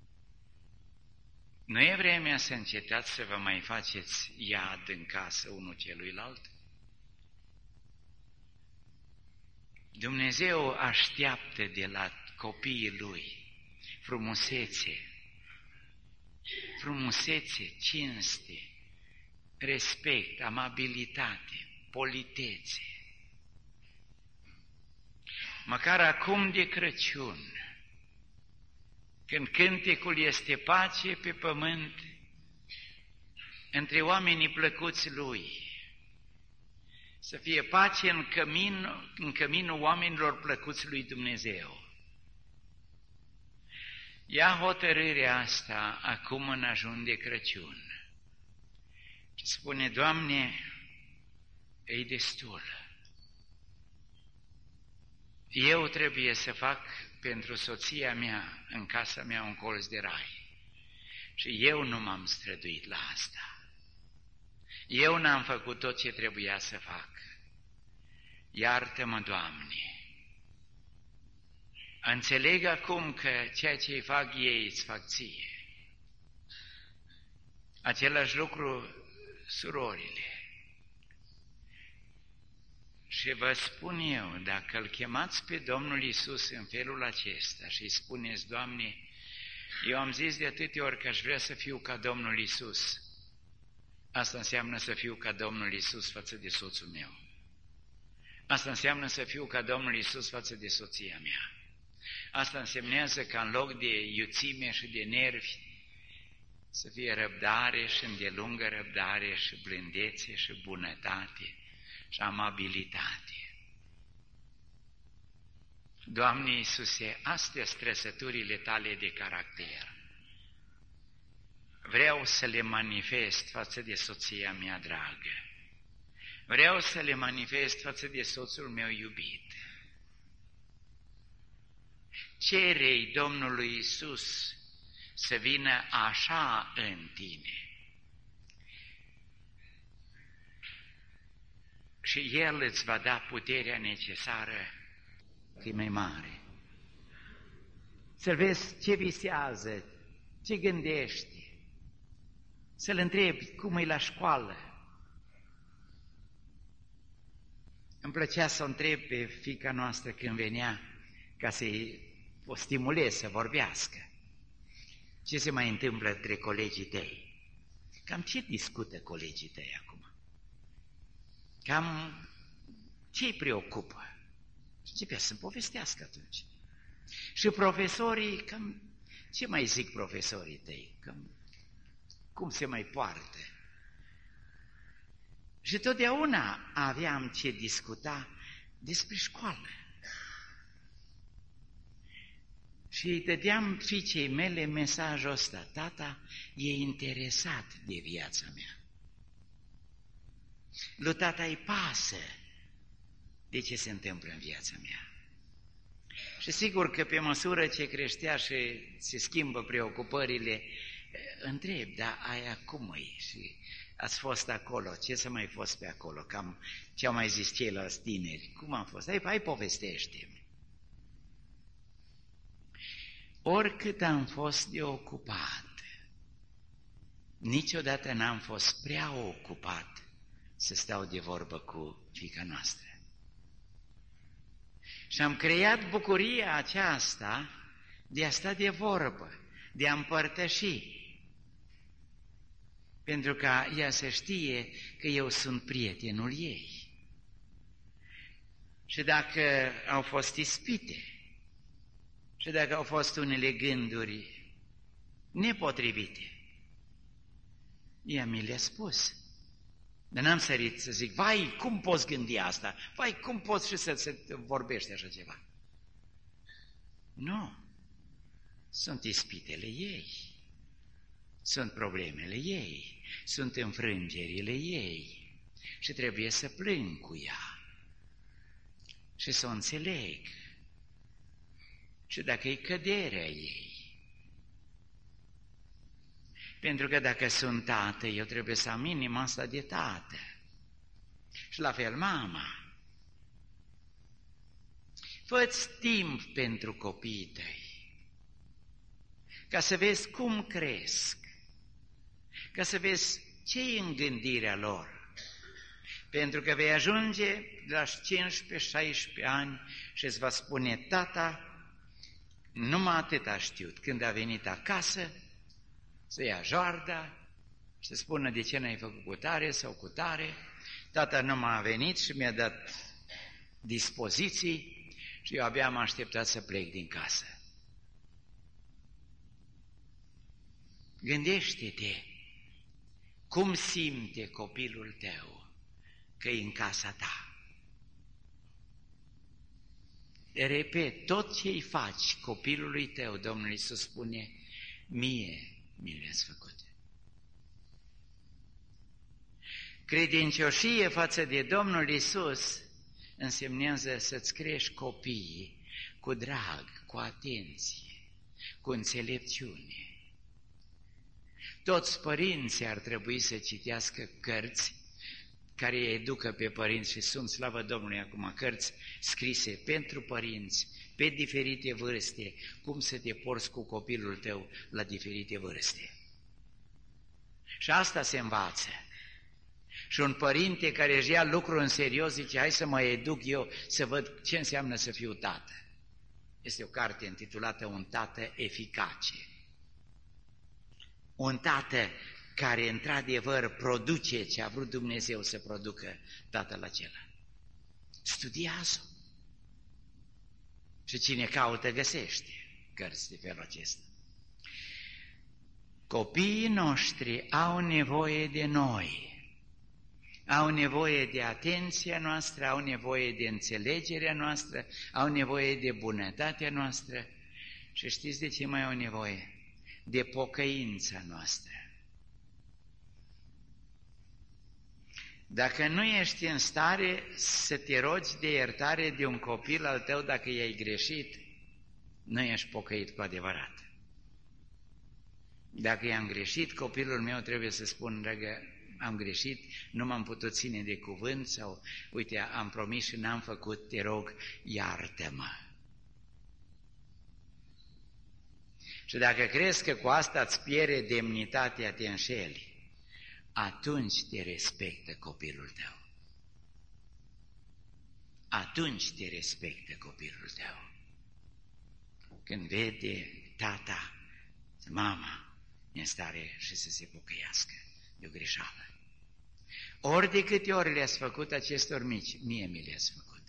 A: Nu e vremea să încetați să vă mai faceți iad în casă unul celuilalt? Dumnezeu așteaptă de la copiii Lui frumusețe, cinste, respect, amabilitate, politețe. Măcar acum de Crăciun, când cântecul este pace pe pământ între oamenii plăcuți Lui, să fie pace în căminul oamenilor plăcuți Lui Dumnezeu. Ia hotărârea asta acum în ajun de Crăciun și spune, Doamne, e destul. Eu trebuie să fac pentru soția mea în casa mea un colț de rai și eu nu m-am străduit la asta. Eu n-am făcut tot ce trebuia să fac. Iartă-mă, Doamne! Înțeleg acum că ceea ce îi fac ei îți fac ție. Același lucru, surorile. Și vă spun eu, dacă îl chemați pe Domnul Iisus în felul acesta și îi spuneți, Doamne, eu am zis de atâtea ori că aș vrea să fiu ca Domnul Iisus, asta înseamnă să fiu ca Domnul Iisus față de soțul meu. Asta înseamnă să fiu ca Domnul Iisus față de soția mea. Asta însemnează că în loc de iuțime și de nervi, să fie răbdare și îndelungă răbdare și blândețe și bunătate și amabilitate. Doamne Iisuse, astea sunt trăsăturile tale de caracter. Vreau să le manifest față de soția mea dragă. Vreau să le manifest față de soțul meu iubit. Cere-i Domnului Iisus să vină așa în tine. și El îți va da puterea necesară, că e mai mare. Să vezi ce visează, ce gândește, să-L întrebi cum e la școală. Îmi plăcea să o întreb pe fiica noastră când venea, ca să-i o stimulez să vorbească. Ce se mai întâmplă între colegii tăi? Cam ce discută colegii tăi acum? Cam ce îi preocupă? Și începea să-mi povestească atunci. Și profesorii, cam ce mai zic profesorii tăi? Cam cum se mai poartă? Și totdeauna aveam ce discuta despre școală. Și îi dădeam fiicei mele mesajul ăsta: tata e interesat de viața mea. Lui tata îi pasă de ce se întâmplă în viața mea. Și sigur că pe măsură ce creștea și se schimbă preocupările, întreb, dar aia cum e? Și ați fost acolo, ce să mai fost pe acolo? Cam ce au mai zis ceilalți tineri? Cum am fost? Hai povestește-mi. Oricât am fost de ocupat, niciodată n-am fost prea ocupat să stau de vorbă cu fiica noastră. Și am creat bucuria aceasta de a sta de vorbă, de a împărtăși, pentru ca ea să știe că eu sunt prietenul ei. Și dacă au fost ispite, și dacă au fost unele gânduri nepotrivite, ea mi le-a spus. Dar n-am sărit să zic: vai, cum poți gândi asta? Vai, cum poți și să vorbești așa ceva? Nu. Sunt ispitele ei. Sunt problemele ei. Sunt înfrângerile ei. Și trebuie să plâng cu ea. Și să o înțeleg. Și dacă e căderea ei. Pentru că dacă sunt tată, eu trebuie să am inima asta de tată. Și la fel mama. Fă-ți timp pentru copiii tăi, ca să vezi cum cresc, ca să vezi ce e în gândirea lor. Pentru că vei ajunge la 15-16 ani și îți va spune: tata, numai atât a știut. Când a venit acasă, să ia joarda și să spună: de ce n-ai făcut cu tare sau cu tare? Tata nu m-a venit și mi-a dat dispoziții și eu abia am așteptat să plec din casă. Gândește-te cum simte copilul tău că e în casa ta. Repet, tot ce-i faci copilului tău, Domnul Iisus spune: mie mi le-ați făcut. Credincioșie față de Domnul Iisus însemnează să-ți crești copiii cu drag, cu atenție, cu înțelepciune. Toți părinții ar trebui să citească cărți care îi educă pe părinți și sunt, slavă Domnului, acum cărți scrise pentru părinți, pe diferite vârste, cum să te porți cu copilul tău la diferite vârste. Și asta se învață. Și un părinte care își ia lucrul în serios zice: hai să mă educ eu să văd ce înseamnă să fiu tată. Este o carte intitulată Un tată eficace. Un tată care într-adevăr produce ce a vrut Dumnezeu să producă tatăl acela. Studiază. Și cine caută găsește cărți de felul acesta. Copiii noștri au nevoie de noi, au nevoie de atenția noastră, au nevoie de înțelegerea noastră, au nevoie de bunătatea noastră și știți de ce mai au nevoie? De pocăința noastră. Dacă nu ești în stare să te rogi de iertare de un copil al tău dacă i-ai greșit, nu ești pocăit cu adevărat. Dacă i-am greșit, copilul meu trebuie să spun: dragă, am greșit, nu m-am putut ține de cuvânt sau, uite, am promis și n-am făcut, te rog, iartă-mă. Și dacă crezi că cu asta îți pierde demnitatea, te înșeli, atunci te respectă copilul tău. Atunci te respectă copilul tău. Când vede tata, mama, în stare și să se pocăiască de o greșeală. Ori de câte ori le-ați făcut acestor mici, mie mi le-ați făcut.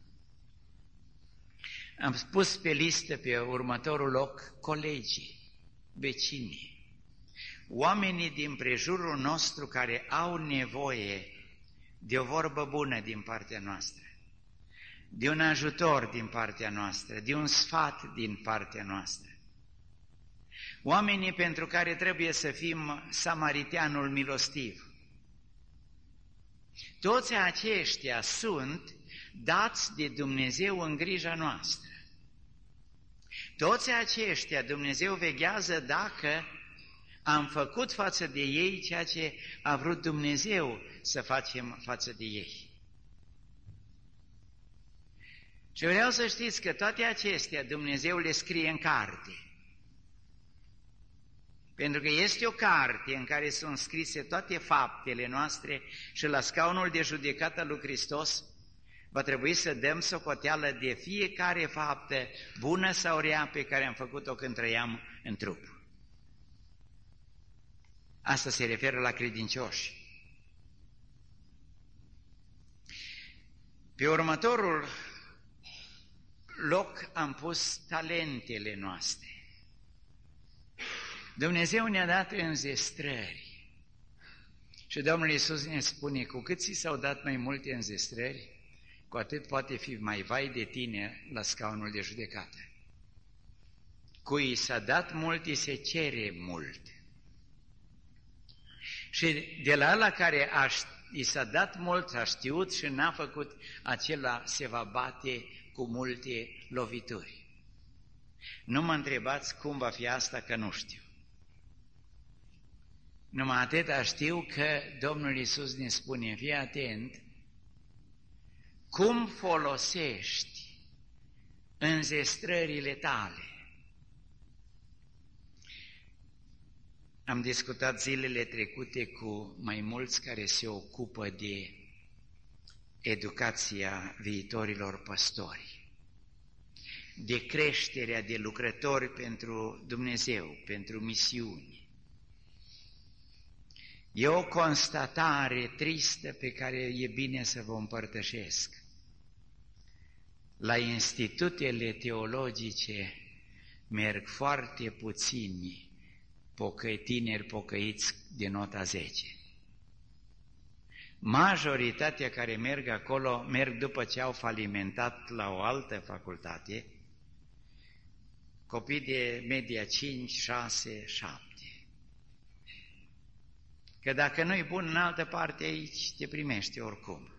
A: Am spus pe listă pe următorul loc colegii, vecinii, oamenii din prejurul nostru care au nevoie de o vorbă bună din partea noastră, de un ajutor din partea noastră, de un sfat din partea noastră. Oamenii pentru care trebuie să fim samariteanul milostiv. Toți aceștia sunt dați de Dumnezeu în grija noastră. Toți aceștia Dumnezeu veghează dacă am făcut față de ei ceea ce a vrut Dumnezeu să facem față de ei. Și vreau să știți că toate acestea Dumnezeu le scrie în carte. Pentru că este o carte în care sunt scrise toate faptele noastre și la scaunul de judecată al lui Hristos va trebui să dăm socoteală de fiecare faptă, bună sau rea, pe care am făcut-o când trăiam în trup. Asta se referă la credincioși. Pe următorul loc am pus talentele noastre. Dumnezeu ne-a dat înzestrări. Și Domnul Iisus ne spune, cu cât ți s-au dat mai multe înzestrări, cu atât poate fi mai vai de tine la scaunul de judecată. Cui s-a dat mult, îi se cere mult. Și de la ăla care i s-a dat mult, a știut și n-a făcut, acela se va bate cu multe lovituri. Nu mă întrebați cum va fi asta, că nu știu. Numai atâta știu că Domnul Iisus ne spune, fii atent, cum folosești înzestrările tale. Am discutat zilele trecute cu mai mulți care se ocupă de educația viitorilor păstori, de creșterea de lucrători pentru Dumnezeu, pentru misiuni. E o constatare tristă pe care e bine să vă împărtășesc. La institutele teologice merg foarte puțini tineri pocăiți de nota 10. Majoritatea care merg acolo merg după ce au falimentat la o altă facultate, copii de media 5, 6, 7. Că dacă nu-i bun în altă parte, aici te primește oricum.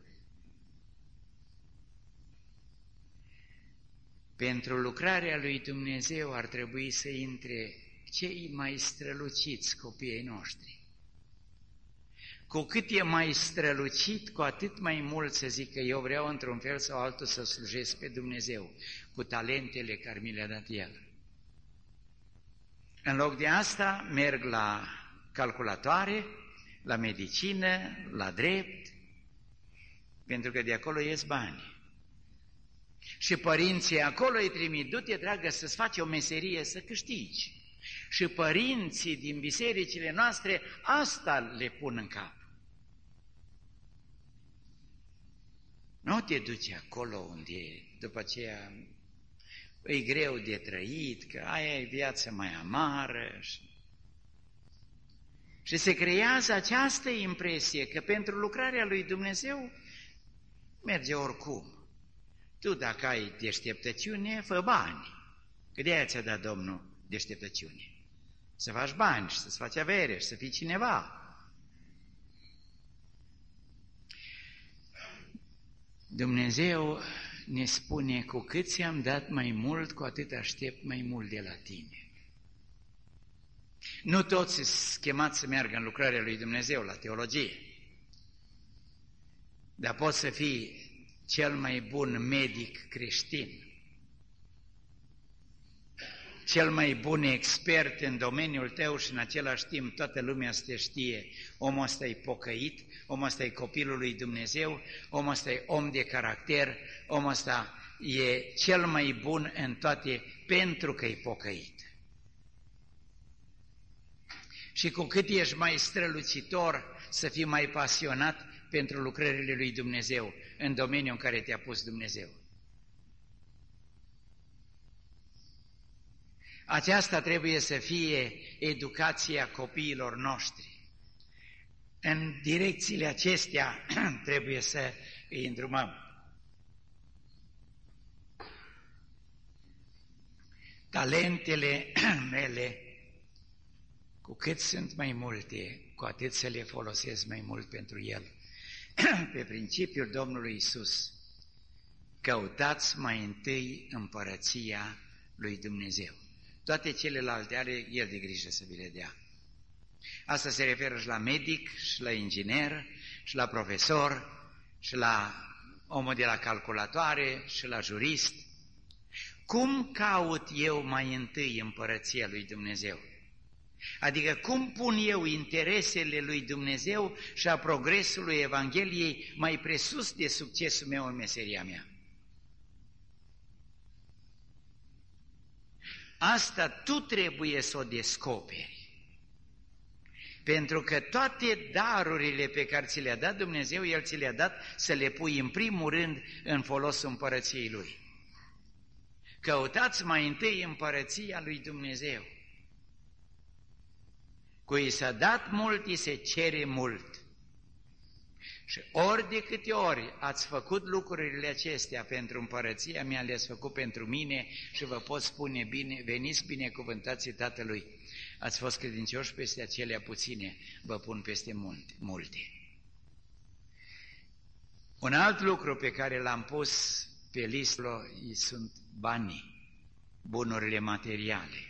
A: Pentru lucrarea lui Dumnezeu ar trebui să intre cei mai străluciți copiii noștri. Cu cât e mai strălucit, cu atât mai mult să zic că eu vreau într-un fel sau altul să slujesc pe Dumnezeu cu talentele care mi le-a dat El. În loc de asta merg la calculatoare, la medicină, la drept, pentru că de acolo ies bani. Și părinții acolo îi trimit, du-te, dragă, să-ți faci o meserie, să câștigi. Și părinții din bisericile noastre asta le pun în cap. Nu te duci acolo unde după aceea e greu de trăit, că aia e viața mai amară. Și se creează această impresie că pentru lucrarea lui Dumnezeu merge oricum. Tu dacă ai deșteptăciune, fă bani, că de aia ți-a dat Domnul deșteptăciune. Să faci bani și să-ți faci avere și să fii cineva. Dumnezeu ne spune, cu cât ți-am dat mai mult, cu atât aștept mai mult de la tine. Nu toți sunt chemați să meargă în lucrarea lui Dumnezeu, la teologie. Dar poți să fii cel mai bun medic creștin, cel mai bun expert în domeniul tău și în același timp toată lumea să te știe. Omul ăsta e pocăit, omul ăsta e copilul lui Dumnezeu, omul ăsta e om de caracter, omul ăsta e cel mai bun în toate pentru că e pocăit. Și cu cât ești mai strălucitor, să fii mai pasionat pentru lucrările lui Dumnezeu în domeniul în care te-a pus Dumnezeu. Aceasta trebuie să fie educația copiilor noștri. În direcțiile acestea trebuie să îi îndrumăm. Talentele mele, cu cât sunt mai multe, cu atât să le folosesc mai mult pentru El. Pe principiul Domnului Iisus, căutați mai întâi împărăția lui Dumnezeu. Toate celelalte are El de grijă să vi le dea. Asta se referă și la medic, și la inginer, și la profesor, și la omul de la calculatoare, și la jurist. Cum caut eu mai întâi împărăția lui Dumnezeu? Adică cum pun eu interesele lui Dumnezeu și a progresului Evangheliei mai presus de succesul meu în meseria mea? Asta tu trebuie să o descoperi. Pentru că toate darurile pe care ți le-a dat Dumnezeu, El ți le-a dat să le pui în primul rând în folosul împărăției Lui. Căutați mai întâi împărăția lui Dumnezeu. Cui s-a dat mult, îi se cere mult. Și ori de câte ori ați făcut lucrurile acestea pentru împărăția mea, le-ați făcut pentru mine și vă pot spune bine, veniți binecuvântați Tatălui. Ați fost credincioși peste acelea puține, vă pun peste multe. Un alt lucru pe care l-am pus pe listă sunt banii, bunurile materiale.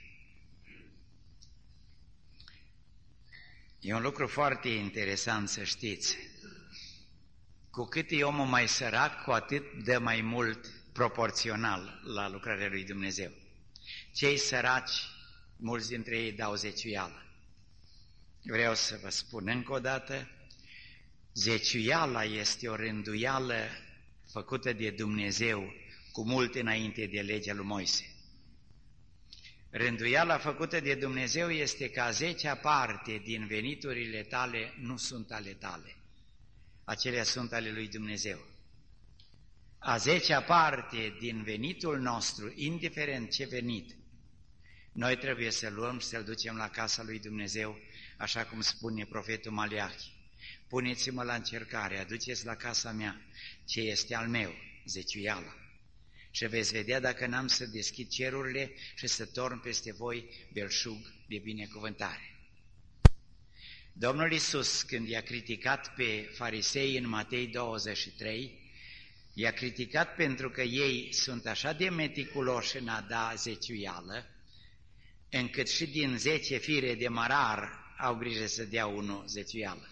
A: E un lucru foarte interesant să știți. Cu cât e omul mai sărac, cu atât dă mai mult proporțional la lucrarea lui Dumnezeu. Cei săraci, mulți dintre ei dau zeciuială. Vreau să vă spun încă o dată, zeciuiala este o rânduială făcută de Dumnezeu cu mult înainte de legea lui Moise. Rânduiala făcută de Dumnezeu este că a 10-a parte din veniturile tale nu sunt ale tale. Acelea sunt ale lui Dumnezeu. A 10-a parte din venitul nostru, indiferent ce venit, noi trebuie să luăm și să-l ducem la casa lui Dumnezeu, așa cum spune profetul Maleachi. Puneți-mă la încercare, aduceți la casa mea ce este al meu, zeciuiala. Și veți vedea dacă n-am să deschid cerurile și să torn peste voi belșug de binecuvântare. Domnul Iisus, când i-a criticat pe farisei în Matei 23, i-a criticat pentru că ei sunt așa de meticuloși în a da zeciuială, încât și din 10 fire de mărar au grijă să dea unul zeciuială.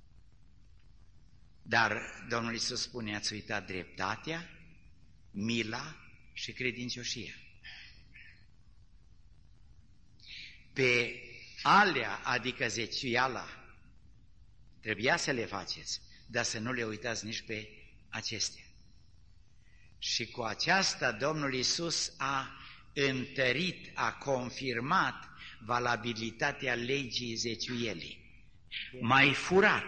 A: Dar Domnul Iisus spune, ați uitat dreptatea, mila și credincioșia. Pe alea, adică zeciuiala, trebuia să le faceți, dar să nu le uitați nici pe acestea. Și cu aceasta Domnul Iisus a întărit, a confirmat valabilitatea legii zeciuielii. Mai furat.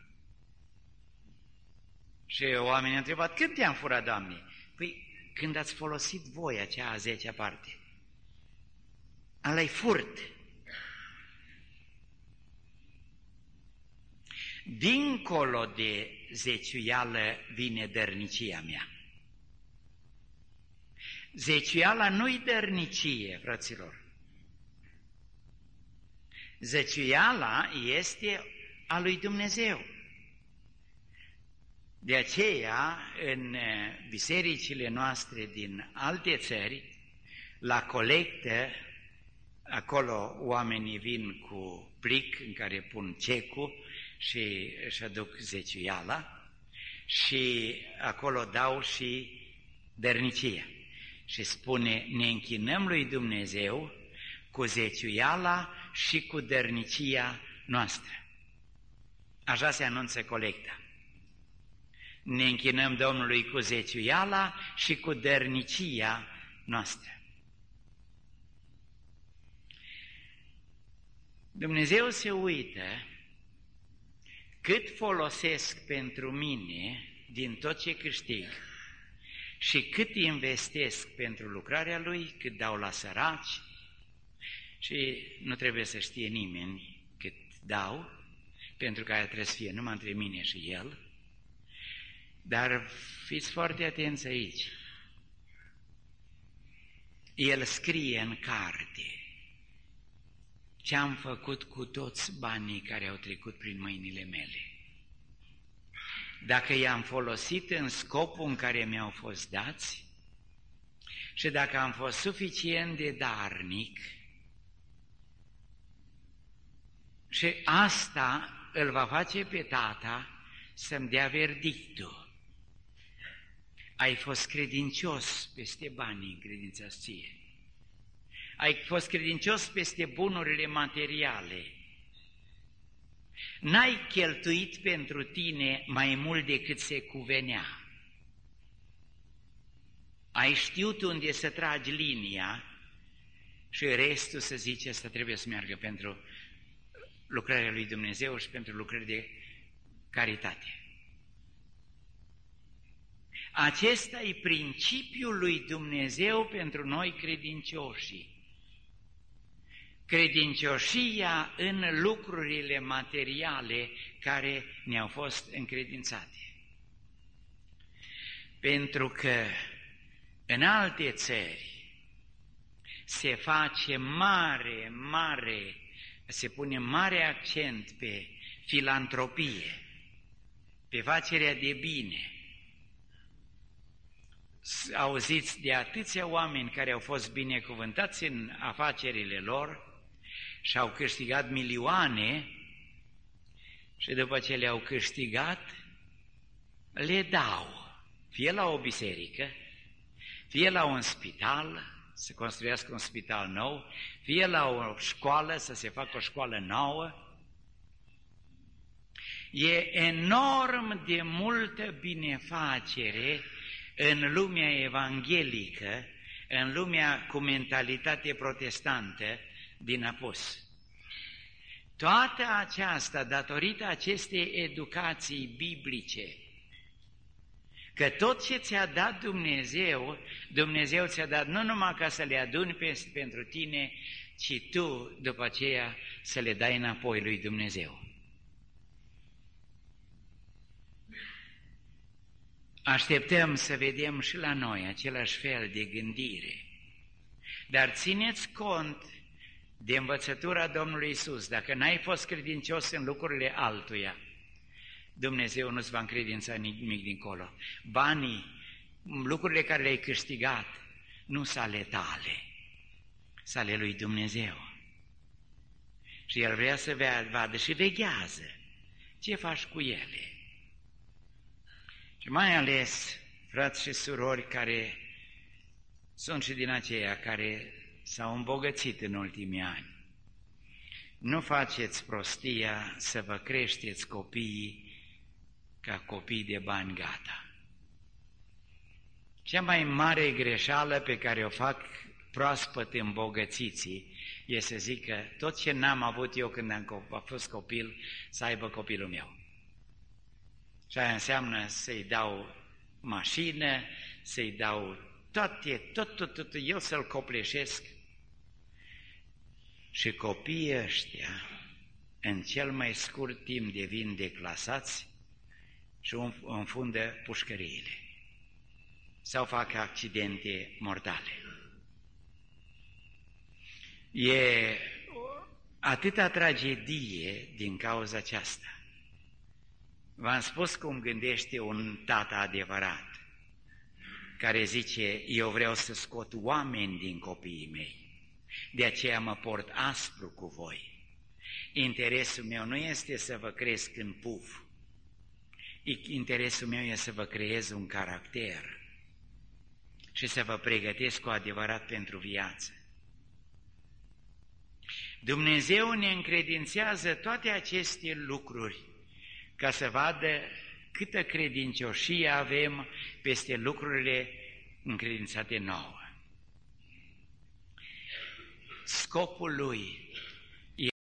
A: Și oamenii au întrebat, când te-am furat, Doamne? Păi, când ați folosit voi acea a 10-a parte. Ăla-i furt. Dincolo de zeciuială vine dărnicia mea. Zeciuiala nu-i dărnicie, fraților. Zeciuiala este a lui Dumnezeu. De aceea, în bisericile noastre din alte țări, la colectă, acolo oamenii vin cu plic în care pun cecul și își aduc zeciuiala și acolo dau și dărnicia. Și spune, ne închinăm lui Dumnezeu cu zeciuiala și cu dărnicia noastră. Așa se anunță colecta. Ne închinăm Domnului cu zeciuiala și cu dărnicia noastră. Dumnezeu se uită cât folosesc pentru mine din tot ce câștig și cât investesc pentru lucrarea Lui, cât dau la săraci și nu trebuie să știe nimeni cât dau, pentru că aia trebuie să fie numai între mine și El. Dar fiți foarte atenți aici. El scrie în carte ce am făcut cu toți banii care au trecut prin mâinile mele. Dacă i-am folosit în scopul în care mi-au fost dați și dacă am fost suficient de darnic, și asta îl va face pe Tata să-mi dea verdictul. Ai fost credincios peste banii în credința ție. Ai fost credincios peste bunurile materiale. N-ai cheltuit pentru tine mai mult decât se cuvenea. Ai știut unde să tragi linia și restul să zici, asta trebuie să meargă pentru lucrarea lui Dumnezeu și pentru lucrări de caritate. Acesta e principiul lui Dumnezeu pentru noi credincioși. Credincioșia în lucrurile materiale care ne-au fost încredințate. Pentru că în alte țări se face se pune mare accent pe filantropie, pe facerea de bine. Auziți de atâția oameni care au fost binecuvântați în afacerile lor și au câștigat milioane și după ce le-au câștigat, le dau fie la o biserică, fie la un spital, să construiască un spital nou, fie la o școală, să se facă o școală nouă. E enorm de multă binefacere în lumea evanghelică, în lumea cu mentalitate protestantă din apus. Toată aceasta, datorită acestei educații biblice, că tot ce ți-a dat Dumnezeu, Dumnezeu ți-a dat nu numai ca să le aduni pentru tine, ci tu, după aceea, să le dai înapoi lui Dumnezeu. Așteptăm să vedem și la noi același fel de gândire, dar țineți cont de învățătura Domnului Iisus. Dacă n-ai fost credincios în lucrurile altuia, Dumnezeu nu-ți va încredința nimic dincolo. Banii, lucrurile care le-ai câștigat, nu sunt ale tale, sunt ale lui Dumnezeu. Și El vrea să vadă și veghează ce faci cu ele. Și mai ales, frați și surori care sunt și din aceia care s-au îmbogățit în ultimii ani, nu faceți prostia să vă creșteți copiii ca copii de bani gata. Cea mai mare greșeală pe care o fac proaspăt îmbogățiții e să zică tot ce n-am avut eu când am fost copil, să aibă copilul meu. Și aia înseamnă să-i dau mașină, să-i dau tot, eu să-l copleșesc. Și copiii ăștia, în cel mai scurt timp, devin declasați și înfundă pușcăriile sau fac accidente mortale. E atâta tragedie din cauza aceasta. V-am spus cum gândește un tată adevărat, care zice, eu vreau să scot oameni din copiii mei. De aceea mă port aspru cu voi. Interesul meu nu este să vă cresc în puf. Interesul meu este să vă creez un caracter și să vă pregătesc cu adevărat pentru viață. Dumnezeu ne încredințează toate aceste lucruri ca să vadă câtă credincioșie avem peste lucrurile încredințate nouă. Scopul lui